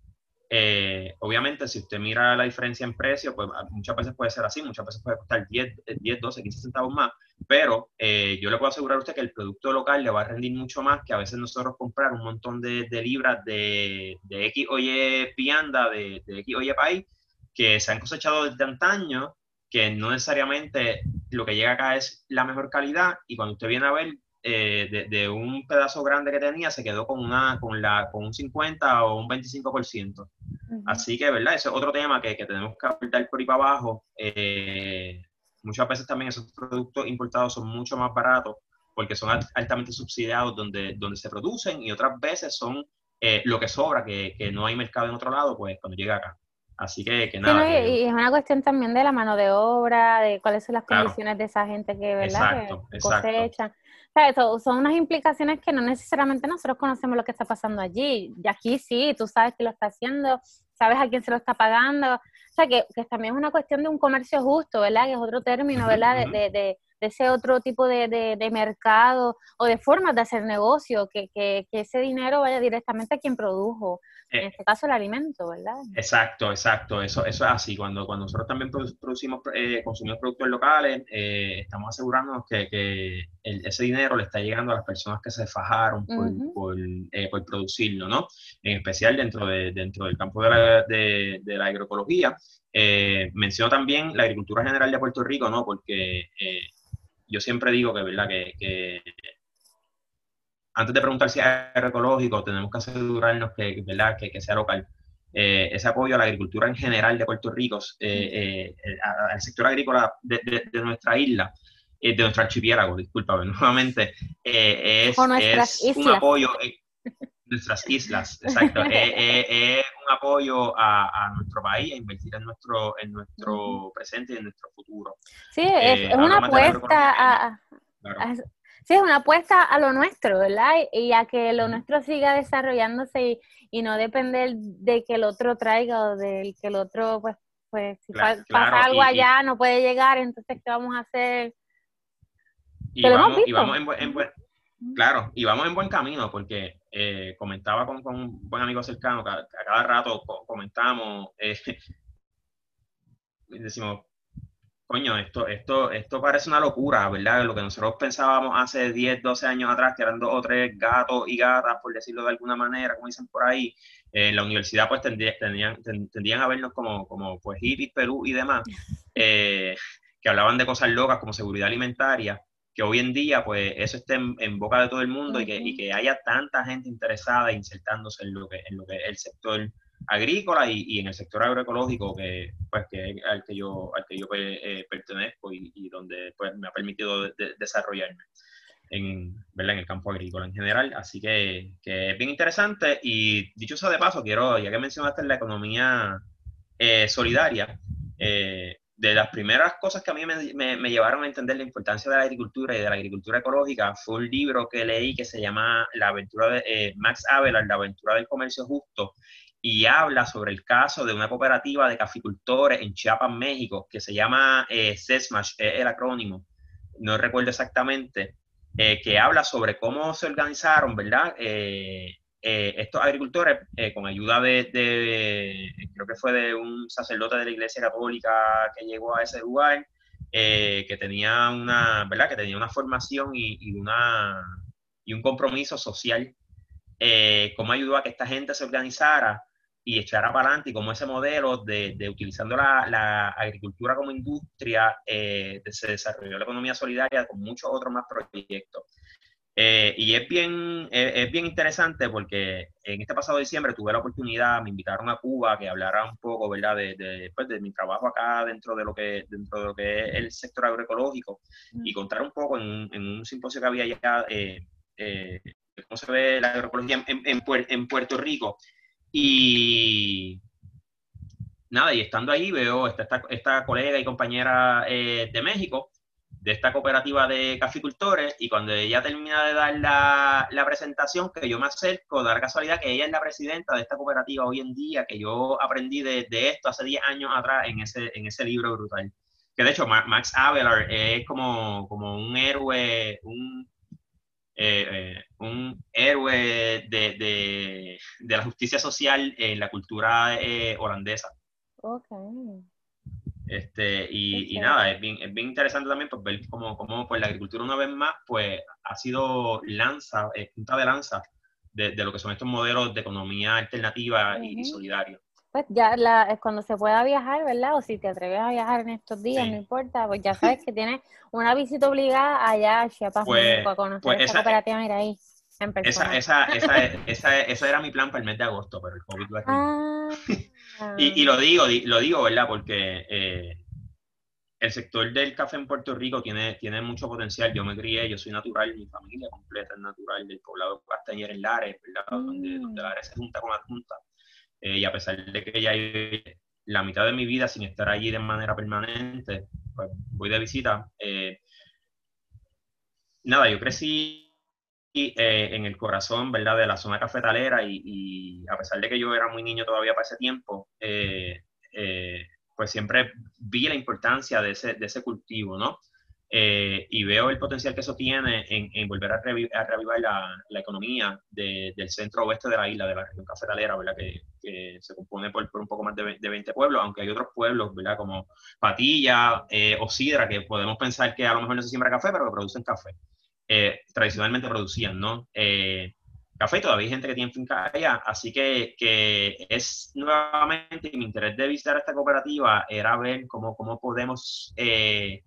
Eh, obviamente, si usted mira la diferencia en precio, pues muchas veces puede ser así, muchas veces puede costar diez, doce, quince centavos más, pero eh, yo le puedo asegurar a usted que el producto local le va a rendir mucho más que a veces nosotros comprar un montón de, de libras de, de X o Y vianda, de, de X o Y país, que se han cosechado desde antaño, que no necesariamente lo que llega acá es la mejor calidad, y cuando usted viene a ver, eh, de, de un pedazo grande que tenía, se quedó con, una, con, la, con un cincuenta o un veinticinco por ciento. Ujú. Así que, ¿verdad? Ese es otro tema que, que tenemos que abordar por ahí para abajo. Eh, muchas veces también esos productos importados son mucho más baratos porque son altamente subsidiados donde, donde se producen, y otras veces son eh, lo que sobra, que, que no hay mercado en otro lado, pues cuando llega acá. Así que, que Sí, no, nada, y, que y es una cuestión también de la mano de obra, de cuáles son las claro, condiciones de esa gente que, ¿verdad? Que, exacto, que exacto, cosechan. O sea, eso, son unas implicaciones que no necesariamente nosotros conocemos lo que está pasando allí. Y aquí sí, tú sabes quién lo está haciendo, sabes a quién se lo está pagando. O sea, que, que también es una cuestión de un comercio justo, ¿verdad? Que es otro término, uh-huh, ¿verdad? De, uh-huh. de, de, de ese otro tipo de, de, de mercado o de formas de hacer negocio, que, que, que ese dinero vaya directamente a quien produjo, en Eh, este caso el alimento, ¿verdad? Exacto, exacto, eso, eso es así. Cuando, cuando nosotros también producimos, eh, consumimos productos locales, eh, estamos asegurándonos que, que el, ese dinero le está llegando a las personas que se fajaron por, Uh-huh. por, eh, por producirlo, ¿no? En especial dentro, de, dentro del campo de la, de, de la agroecología. Eh, menciono también la agricultura general de Puerto Rico, ¿no? Porque eh, yo siempre digo que, ¿verdad? Que, que antes de preguntar si es agroecológico, tenemos que asegurarnos que, ¿verdad? que, que sea local. Eh, ese apoyo a la agricultura en general de Puerto Rico, eh, eh, al sector agrícola de, de, de nuestra isla, eh, de nuestro archipiélago, discúlpame, nuevamente, eh, O es, nuestras es un islas. apoyo, eh, nuestras islas, exacto, es un apoyo a, a, nuestro país, a invertir en nuestro, en Uh-huh. nuestro presente y en nuestro futuro. Sí, es, Eh, es una hablo más de la agroecología apuesta que de, a, claro, a- sí, es una apuesta a lo nuestro, ¿verdad? Y, y a que lo uh -huh. nuestro siga desarrollándose y, y no depender de que el otro traiga o del que el otro, pues, pues si Cla pasa claro, algo y, y allá, no puede llegar, entonces, ¿qué vamos a hacer? Que Y lo hemos vamos, y visto. vamos en, buen, en buen, Uh-huh. claro, y vamos en buen camino, porque eh, comentaba con, con, un buen amigo cercano, que a, a cada rato co comentamos, eh, decimos, coño, esto, esto, esto parece una locura, ¿verdad? Lo que nosotros pensábamos hace diez, doce años atrás, que eran dos o tres gatos y gatas, por decirlo de alguna manera, como dicen por ahí, eh, en la universidad pues tendrían, tendrían, tendrían a vernos como, como pues hippies, Perú y demás, eh, que hablaban de cosas locas como seguridad alimentaria, que hoy en día pues eso esté en, en boca de todo el mundo, y que, y Uh-huh. que haya tanta gente interesada insertándose en lo que, en lo que es el sector agrícola y, y en el sector agroecológico que, pues, que al que yo, al que yo eh, pertenezco y, y donde pues, me ha permitido de, de desarrollarme en, ¿verdad? En el campo agrícola en general. Así que, que es bien interesante. Y dicho eso de paso, quiero, ya que mencionaste la economía eh, solidaria, eh, de las primeras cosas que a mí me, me, me llevaron a entender la importancia de la agricultura y de la agricultura ecológica fue un libro que leí que se llama La aventura de eh, Max Havelaar, La aventura del comercio justo, y habla sobre el caso de una cooperativa de caficultores en Chiapas, México, que se llama eh, SESMASH, es el acrónimo, no recuerdo exactamente, eh, que habla sobre cómo se organizaron, ¿verdad? Eh, eh, estos agricultores, eh, con ayuda de, de, creo que fue de un sacerdote de la Iglesia Católica que llegó a ese lugar, eh, que tenía una, ¿verdad? Que tenía una formación y, y, una, y un compromiso social, eh, cómo ayudó a que esta gente se organizara y echara para adelante, y cómo ese modelo de, de utilizando la, la, agricultura como industria, eh, se desarrolló la economía solidaria con muchos otros más proyectos. Eh, y es bien, es, es bien interesante porque en este pasado diciembre tuve la oportunidad, me invitaron a Cuba que hablara un poco, ¿verdad?, de, de, pues, de mi trabajo acá dentro de lo que, dentro de lo que es el sector agroecológico, mm. y contar un poco en, en un simposio que había allá, eh, eh, cómo se ve la agroecología en, en, en Puerto Rico. Y nada, y estando ahí veo esta, esta, esta colega y compañera eh, de México, de esta cooperativa de caficultores, y cuando ella termina de dar la, la presentación, que yo me acerco, da la casualidad que ella es la presidenta de esta cooperativa hoy en día, que yo aprendí de, de esto hace diez años atrás en ese, en ese libro brutal. Que de hecho Max Havelaar es como, como un héroe, un, eh, eh, un héroe de, de, de la justicia social en la cultura eh, holandesa. Okay. Este, y, okay. y nada, es bien, es bien interesante también pues, ver cómo, cómo pues, la agricultura una vez más pues, ha sido lanza, eh, punta de lanza de, de lo que son estos modelos de economía alternativa uh-huh. y, y solidaria. Pues ya la, cuando se pueda viajar, ¿verdad? O si te atreves a viajar en estos días, sí. No importa, pues ya sabes que tienes una visita obligada allá a Chiapas, pues, México, a conocer pues esa, esa cooperativa, mira ahí, en persona. Esa, esa, esa, esa, esa era mi plan para el mes de agosto, pero el COVID lo ah. y, y lo digo, lo digo, ¿verdad? Porque eh, el sector del café en Puerto Rico tiene, tiene mucho potencial. Yo me crié, yo soy natural, mi familia completa es natural del poblado Castañer en Lares, ¿verdad? Mm. Donde, donde Lares se junta con Adjunta. Eh, y a pesar de que ya hay la mitad de mi vida sin estar allí de manera permanente, pues voy de visita. Eh, nada, yo crecí eh, en el corazón, ¿verdad? De la zona cafetalera y, y a pesar de que yo era muy niño todavía para ese tiempo, eh, eh, pues siempre vi la importancia de ese, de ese cultivo, ¿no? Eh, y veo el potencial que eso tiene en, en volver a, reviv a reavivar la, la economía de, del centro oeste de la isla, de la región cafetalera, ¿verdad? Que, que se compone por, por un poco más de, de veinte pueblos, aunque hay otros pueblos, ¿verdad? Como Patilla eh, o Sidra, que podemos pensar que a lo mejor no se siembra café, pero que producen café. Eh, tradicionalmente producían, ¿no? Eh, café y todavía hay gente que tiene finca allá, así que, que es nuevamente mi interés de visitar esta cooperativa era ver cómo, cómo podemos eh,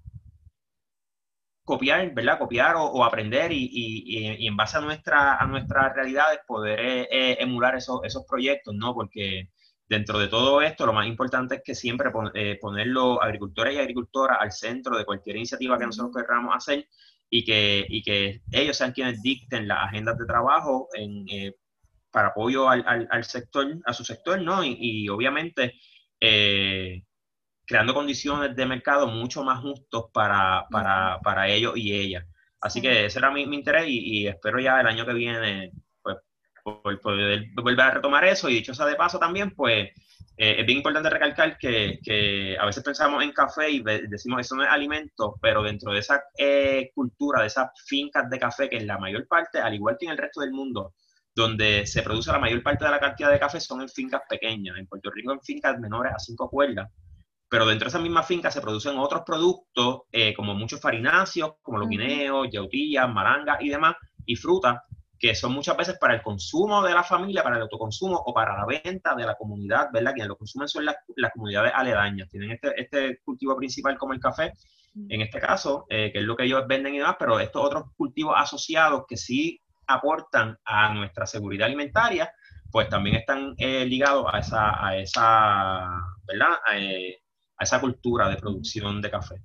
copiar, ¿verdad? Copiar o, o aprender y, y, y en base a, nuestra, a nuestras realidades poder eh, emular esos, esos proyectos, ¿no? Porque dentro de todo esto lo más importante es que siempre pon, eh, poner los agricultores y agricultoras al centro de cualquier iniciativa que nosotros queramos hacer y que, y que ellos sean quienes dicten las agendas de trabajo en, eh, para apoyo al, al, al sector, a su sector, ¿no? Y, y obviamente eh, creando condiciones de mercado mucho más justos para, para, para ellos y ellas. Así que ese era mi, mi interés y, y espero ya el año que viene pues, poder volver a retomar eso. Y dicho sea de paso también, pues eh, es bien importante recalcar que, que a veces pensamos en café y decimos eso no es alimento, pero dentro de esa eh, cultura, de esas fincas de café, que en la mayor parte, al igual que en el resto del mundo, donde se produce la mayor parte de la cantidad de café son en fincas pequeñas. En Puerto Rico en fincas menores a cinco cuerdas. Pero dentro de esa misma finca se producen otros productos, eh, como muchos farináceos, como los guineos, yautillas, marangas y demás, y frutas, que son muchas veces para el consumo de la familia, para el autoconsumo o para la venta de la comunidad, ¿verdad? Quienes lo consumen son las, las comunidades aledañas. Tienen este, este cultivo principal como el café, en este caso, eh, que es lo que ellos venden y demás, pero estos otros cultivos asociados que sí aportan a nuestra seguridad alimentaria, pues también están eh, ligados a esa, a esa, ¿verdad? A, eh, a esa cultura de producción de café.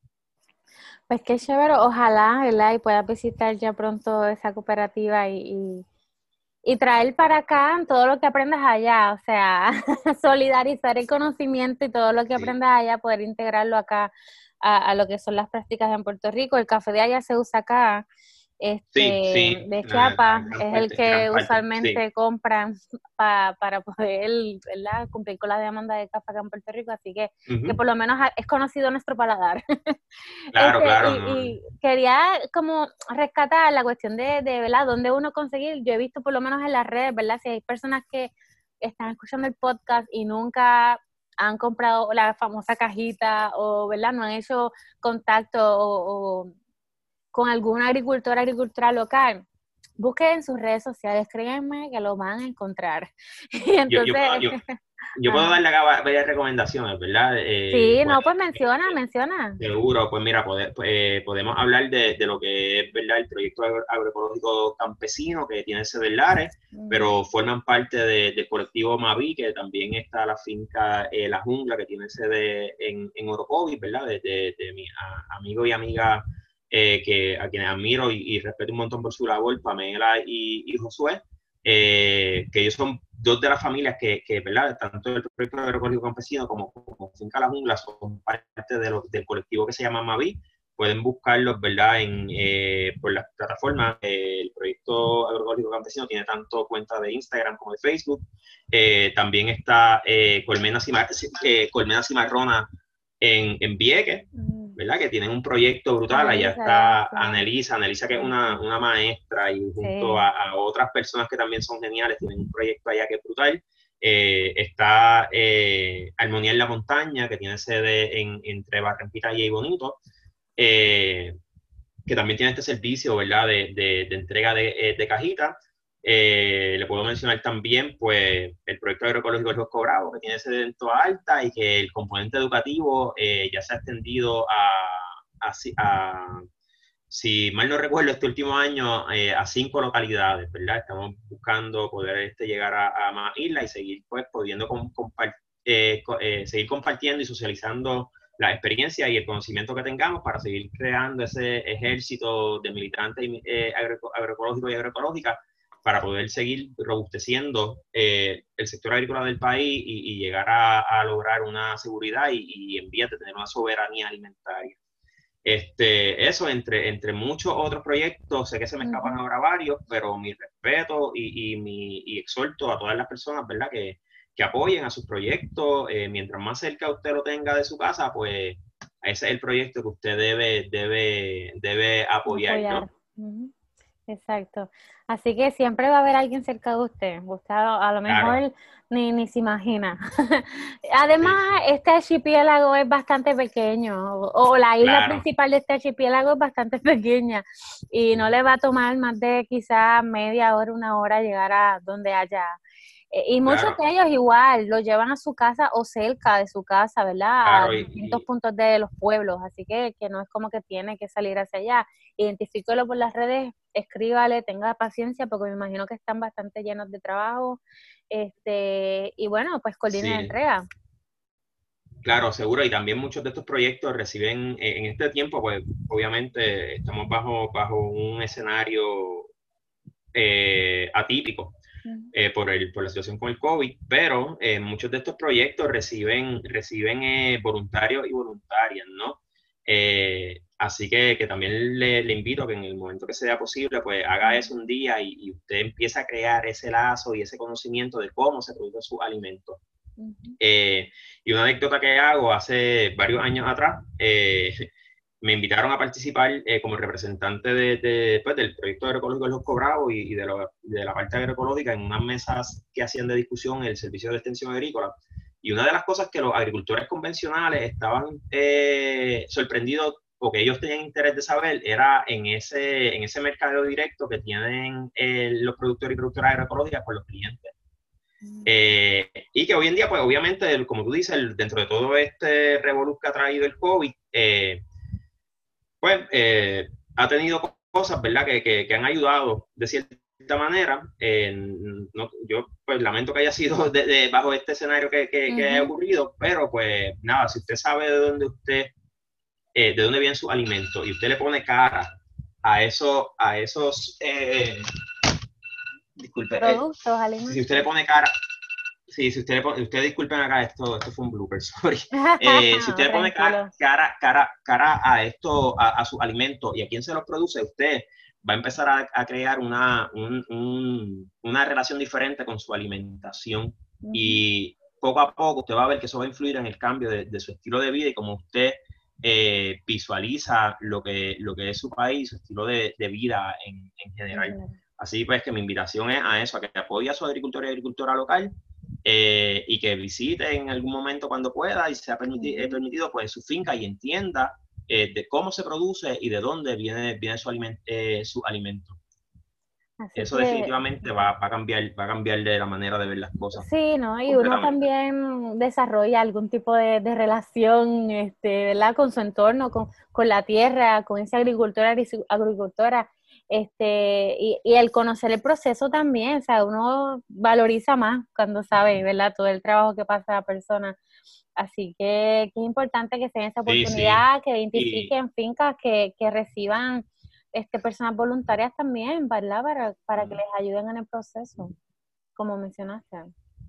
Pues qué chévere, ojalá, ¿verdad? Y puedas visitar ya pronto esa cooperativa y, y, y traer para acá todo lo que aprendas allá, o sea, solidarizar el conocimiento y todo lo que Sí. aprendas allá, poder integrarlo acá a, a lo que son las prácticas en Puerto Rico. El café de allá se usa acá. Sí, Este, sí, de la, Chiapas, la gran es el parte, gran que parte, sí. usualmente compran pa, para poder, ¿verdad?, cumplir con la demanda de café acá en Puerto Rico, así que, que Uh-huh. por lo menos es conocido nuestro paladar. Claro, Este, claro, y, no. y quería como rescatar la cuestión de, de, ¿verdad?, dónde uno conseguir. Yo he visto por lo menos en las redes, ¿verdad?, si hay personas que están escuchando el podcast y nunca han comprado la famosa cajita o, ¿verdad?, no han hecho contacto o, o con algún agricultor, agricultora local, busquen en sus redes sociales, créanme que lo van a encontrar. Y Yo, yo, puedo, entonces, yo, yo puedo darle acá varias recomendaciones, ¿verdad? Eh, sí, pues, no, pues menciona, menciona. seguro, pues mira, pode, eh, podemos hablar de, de lo que es, ¿verdad?, el proyecto agro, agroecológico campesino que tiene sede en Lares, Mm. pero forman parte de, del colectivo Maví, que también está la finca eh, La Jungla, que tiene sede en, en Orocovis, ¿verdad? De, de, de mi a, amigo y amiga eh, que, a quienes admiro y, y respeto un montón por su labor, Pamela y, y Josué, eh, que ellos son dos de las familias que, que ¿verdad?, tanto el proyecto agroecológico campesino como, como Finca La Jungla son parte de lo, del colectivo que se llama Maví. Pueden buscarlos, ¿verdad?, en, eh, por las plataformas. Eh, el proyecto agroecológico campesino tiene tanto cuenta de Instagram como de Facebook. Eh, también está eh, Colmena, Cimar, eh, Colmena Cimarrona en, en Vieques, ¿verdad?, que tienen un proyecto brutal. Allá Anelisa, está sí. Anelisa, Anelisa que es una, una maestra, y junto Sí. a, a otras personas que también son geniales, tienen un proyecto allá que es brutal. Eh, está eh, Armonía en la Montaña, que tiene sede en, entre Barranquita y Bonito, eh, que también tiene este servicio, ¿verdad?, de, de, de entrega de, de cajitas. Eh, le puedo mencionar también, pues, el proyecto agroecológico El Bosco Bravo, que tiene sede en Toa Alta, y que el componente educativo eh, ya se ha extendido a, a, a, si mal no recuerdo, este último año eh, a cinco localidades, ¿verdad? Estamos buscando poder este, llegar a, a más islas y seguir, pues, pudiendo com, compart, eh, eh, seguir compartiendo y socializando la experiencia y el conocimiento que tengamos para seguir creando ese ejército de militantes eh, agro, agroecológicos y agroecológicas, para poder seguir robusteciendo eh, el sector agrícola del país y, y llegar a, a lograr una seguridad y, y en vías de tener una soberanía alimentaria. Este, eso, entre, entre muchos otros proyectos, sé que se me escapan uh-huh. ahora varios, pero mi respeto y, y, mi, y exhorto a todas las personas, ¿verdad?, que, que apoyen a sus proyectos. Eh, mientras más cerca usted lo tenga de su casa, pues ese es el proyecto que usted debe, debe, debe apoyar, apoyar. ¿no? Uh-huh. Exacto. Así que siempre va a haber alguien cerca de usted. Usted a, a lo mejor claro. ni, ni se imagina. Además, sí, sí. este archipiélago es bastante pequeño, o, o la isla claro. principal de este archipiélago es bastante pequeña, y no le va a tomar más de quizás media hora, una hora llegar a donde haya. Y muchos claro. de ellos igual lo llevan a su casa o cerca de su casa, ¿verdad? Claro, a distintos y, puntos de los pueblos, así que, que no es como que tiene que salir hacia allá. Identifíquelo por las redes, escríbale, tenga paciencia, porque me imagino que están bastante llenos de trabajo, este, y bueno, pues coordinen la entrega. Claro, seguro, y también muchos de estos proyectos reciben, en este tiempo, pues obviamente estamos bajo, bajo un escenario eh, atípico. Eh, por, el, por la situación con el COVID, pero eh, muchos de estos proyectos reciben, reciben eh, voluntarios y voluntarias, ¿no? Eh, así que, que también le, le invito a que en el momento que sea posible, pues haga eso un día y, y usted empieza a crear ese lazo y ese conocimiento de cómo se producen sus alimentos. Uh-huh. Eh, y una anécdota que hago hace varios años atrás, eh, me invitaron a participar eh, como representante de, de, pues, del proyecto agroecológico de Los Cobrados y, y de, lo, de la parte agroecológica en unas mesas que hacían de discusión en el Servicio de Extensión Agrícola. Y una de las cosas que los agricultores convencionales estaban eh, sorprendidos o que ellos tenían interés de saber era en ese, en ese mercado directo que tienen eh, los productores y productoras agroecológicas con los clientes. Eh, y que hoy en día, pues obviamente, como tú dices, dentro de todo este revolú que ha traído el COVID, eh, pues eh, ha tenido cosas, ¿verdad?, que, que, que han ayudado de cierta cierta manera, eh, no, yo pues lamento que haya sido de, de, bajo este escenario que, que, que uh-huh. haya ocurrido, pero pues nada, si usted sabe de dónde usted, eh, de dónde vienen sus alimentos y usted le pone cara a, eso, a esos, eh, disculpe, productos, eh, alimentos. Si usted le pone cara, sí, si usted le pone, usted disculpen acá, esto, esto fue un blooper, sorry. Eh, si usted le pone cara, cara, cara, cara a esto, a, a sus alimentos y a quién se los produce, usted va a empezar a, a crear una, un, un, una relación diferente con su alimentación. Uh-huh. Y poco a poco usted va a ver que eso va a influir en el cambio de, de su estilo de vida y como usted eh, visualiza lo que, lo que es su país, su estilo de, de vida en, en general. Uh-huh. Así pues que mi invitación es a eso, a que apoye a su agricultor y agricultora local eh, y que visite en algún momento cuando pueda y sea permiti- uh-huh. permitido pues su finca y entienda Eh, de cómo se produce y de dónde viene, viene su, aliment, eh, su alimento. Así Eso que, definitivamente va, va, a cambiar, va a cambiar de la manera de ver las cosas. Sí, ¿no? Y uno también desarrolla algún tipo de, de relación, este, ¿verdad? Con su entorno, con, con la tierra, con ese agricultor, agricultora, este, y, y el conocer el proceso también, o sea, uno valoriza más cuando sabe, ¿verdad? Todo el trabajo que pasa la persona. Así que, que es importante que se den esa oportunidad, sí, sí. que identifiquen y... fincas que, que reciban este, personas voluntarias también, ¿verdad? Para, para mm. que les ayuden en el proceso, como mencionaste.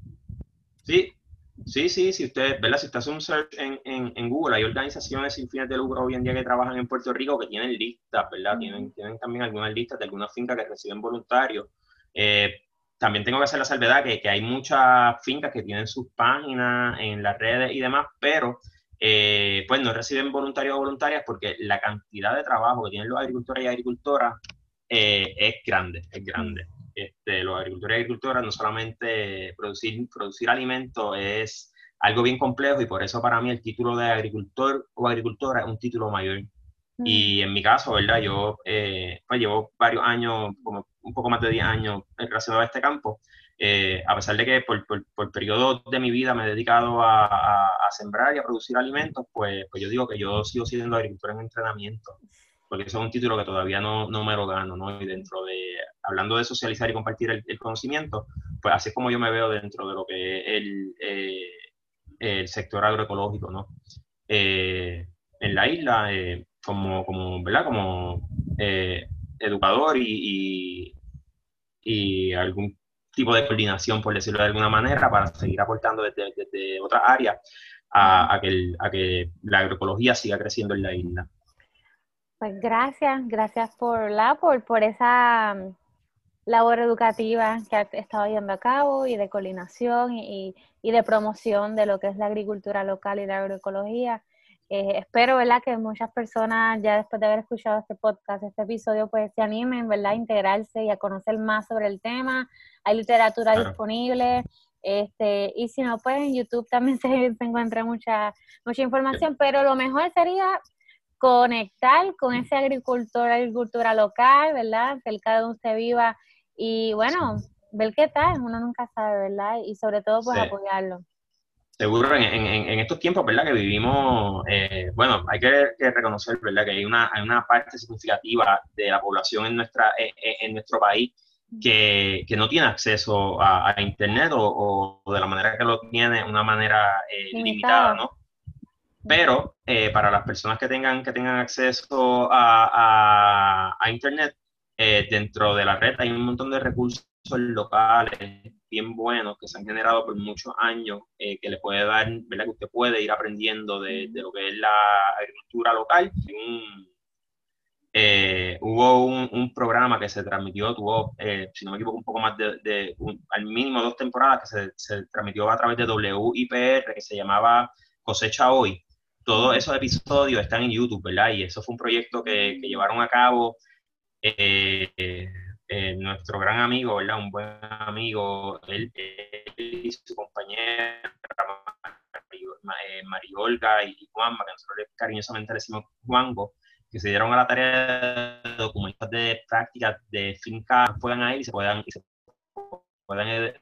Sí, sí, sí, si usted, ¿verdad? Si usted hace un search en, en, en Google, hay organizaciones sin fines de lucro hoy en día que trabajan en Puerto Rico que tienen listas, ¿verdad? Mm. Tienen, tienen también algunas listas de algunas fincas que reciben voluntarios. Eh, También tengo que hacer la salvedad que, que hay muchas fincas que tienen sus páginas en las redes y demás, pero eh, pues no reciben voluntarios o voluntarias porque la cantidad de trabajo que tienen los agricultores y agricultoras eh, es grande, es grande. Este, los agricultores y agricultoras no solamente producir, producir alimentos es algo bien complejo y por eso para mí el título de agricultor o agricultora es un título mayor. Mm. Y en mi caso, ¿verdad? Yo eh, pues llevo varios años, como un poco más de diez años relacionado a este campo, eh, a pesar de que por, por, por periodos de mi vida me he dedicado a, a, a sembrar y a producir alimentos, pues, pues yo digo que yo sigo siendo agricultor en entrenamiento, porque eso es un título que todavía no, no me lo gano, ¿no? Y dentro de, hablando de socializar y compartir el, el conocimiento, pues así es como yo me veo dentro de lo que es el, eh, el sector agroecológico, ¿no? Eh, en la isla, eh, como, como, ¿verdad? Como eh, educador y, y, y algún tipo de coordinación, por decirlo de alguna manera, para seguir aportando desde, desde otras áreas a, a, que el, a que la agroecología siga creciendo en la isla. Pues gracias, gracias por la por, por esa labor educativa que has estado llevando a cabo y de coordinación y, y de promoción de lo que es la agricultura local y la agroecología. Eh, espero, ¿verdad?, que muchas personas ya después de haber escuchado este podcast, este episodio, pues se animen, ¿verdad?, a integrarse y a conocer más sobre el tema. Hay literatura claro. disponible, este, y si no, pues en YouTube también se, se encuentra mucha, mucha información, pero lo mejor sería conectar con ese agricultor, agricultura local, ¿verdad?, cerca de donde usted viva, y bueno, sí. ver qué tal, uno nunca sabe, ¿verdad? Y sobre todo, pues, sí. apoyarlo. Seguro en, en, en estos tiempos, ¿verdad?, que vivimos, eh, bueno, hay que, que reconocer, ¿verdad?, que hay una, hay una parte significativa de la población en, nuestra, en, en nuestro país que, que no tiene acceso a, a Internet o, o de la manera que lo tiene, una manera eh, limitada, ¿no? Pero eh, para las personas que tengan, que tengan acceso a, a, a Internet, eh, dentro de la red hay un montón de recursos locales bien buenos que se han generado por muchos años, eh, que le puede dar, ¿verdad?, que usted puede ir aprendiendo de, de lo que es la agricultura local. Un, eh, hubo un, un programa que se transmitió, tuvo, eh, si no me equivoco, un poco más de, de un, al mínimo dos temporadas, que se, se transmitió a través de W I P R, que se llamaba Cosecha Hoy. Todos esos episodios están en YouTube, ¿verdad? Y eso fue un proyecto que, que llevaron a cabo eh, eh, nuestro gran amigo, ¿verdad? Un buen amigo, él, él y su compañera Mariolga y Juanma, que nosotros cariñosamente le decimos Juango, que se dieron a la tarea de documentos de prácticas de fincas, puedan ir y se puedan, y se puedan eh,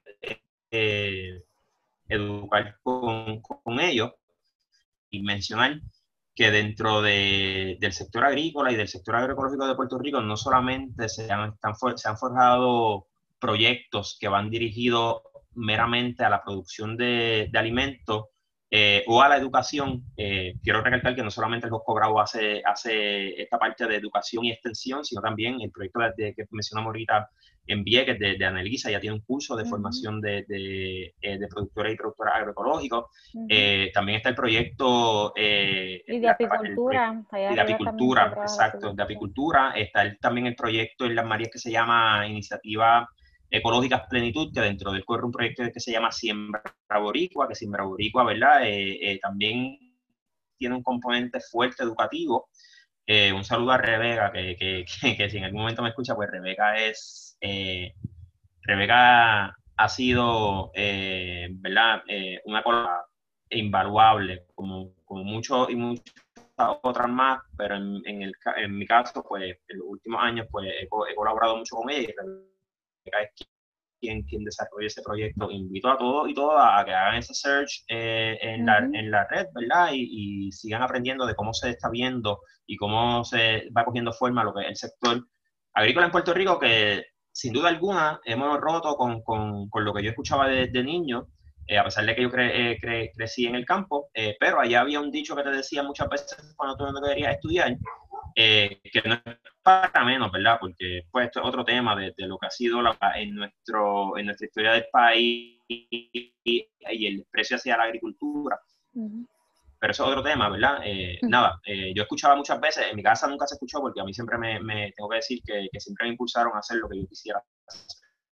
eh, educar con, con ellos y mencionar que dentro de, del sector agrícola y del sector agroecológico de Puerto Rico no solamente se han, están, se han forjado proyectos que van dirigidos meramente a la producción de, de alimentos eh, o a la educación. Eh, quiero recalcar que no solamente el Josco Bravo hace, hace esta parte de educación y extensión, sino también el proyecto de, de, que mencionamos ahorita en Vieques de, de Anelisa, ya tiene un curso de uh-huh. formación de, de, de productores y productoras agroecológicos. Uh-huh. Eh, también está el proyecto... Eh, y de apicultura. El, el, y de apicultura, exacto, de apicultura. Está el, también el proyecto en Las Marías que se llama Iniciativa Ecológicas Plenitud, que dentro del corre un proyecto que se llama Siembra Boricua, que Siembra Boricua, ¿verdad? Eh, eh, también tiene un componente fuerte educativo. Eh, un saludo a Rebeca, que, que, que, que si en algún momento me escucha, pues Rebeca es, eh, Rebeca ha sido, eh, ¿verdad? Eh, una cosa invaluable, como, como muchos y muchas otras más, pero en, en, el, en mi caso, pues en los últimos años, pues he, he colaborado mucho con ella y Rebeca es quien, quien desarrolla ese proyecto. Invito a todos y todas a que hagan ese search eh, en, uh-huh. la, en la red, ¿verdad? Y, y sigan aprendiendo de cómo se está viendo y cómo se va cogiendo forma lo que es el sector agrícola en Puerto Rico, que sin duda alguna hemos roto con, con, con lo que yo escuchaba desde de niño, eh, a pesar de que yo cre, eh, cre, crecí en el campo, eh, pero allá había un dicho que te decía muchas veces cuando tú no querías estudiar, eh, que no es para menos, ¿verdad? Porque pues esto es otro tema de, de lo que ha sido la, en, nuestro, en nuestra historia del país y, y el precio hacia la agricultura. Uh-huh. Pero eso es otro tema, ¿verdad? Eh, uh-huh. Nada, eh, yo escuchaba muchas veces, en mi casa nunca se escuchó porque a mí siempre me, me tengo que decir que, que siempre me impulsaron a hacer lo que yo quisiera hacer.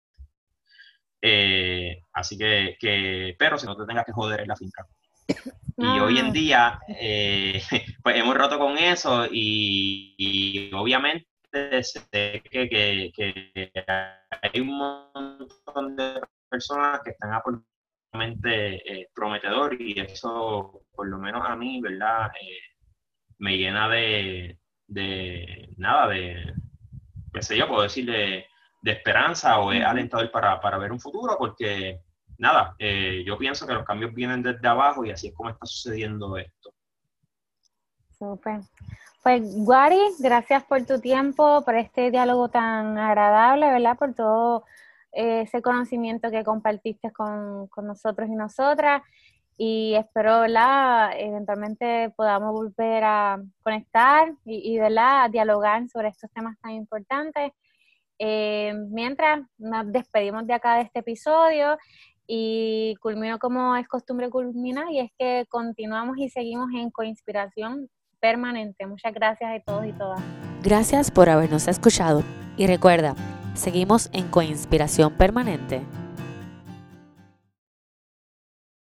Eh, así que, que, pero si no te tengas que joder en la finca. Y ah. hoy en día, eh, pues hemos roto con eso y, y obviamente sé que, que, que hay un montón de personas que están absolutamente eh, prometedor y eso, por lo menos a mí, ¿verdad? Eh, me llena de, de nada, de, qué sé yo, puedo decir, de, de esperanza o es uh-huh. alentador para, para ver un futuro porque... Nada, eh, yo pienso que los cambios vienen desde abajo y así es como está sucediendo esto. Súper. Pues, Wari, gracias por tu tiempo, por este diálogo tan agradable, ¿verdad? Por todo eh, ese conocimiento que compartiste con, con nosotros y nosotras. Y espero, ¿verdad?, eventualmente podamos volver a conectar y, y ¿verdad?, a dialogar sobre estos temas tan importantes. Eh, mientras nos despedimos de acá de este episodio, y culmino como es costumbre culminar, y es que continuamos y seguimos en Coinspiración Permanente. Muchas gracias a todos y todas. Gracias por habernos escuchado y recuerda, seguimos en Coinspiración Permanente.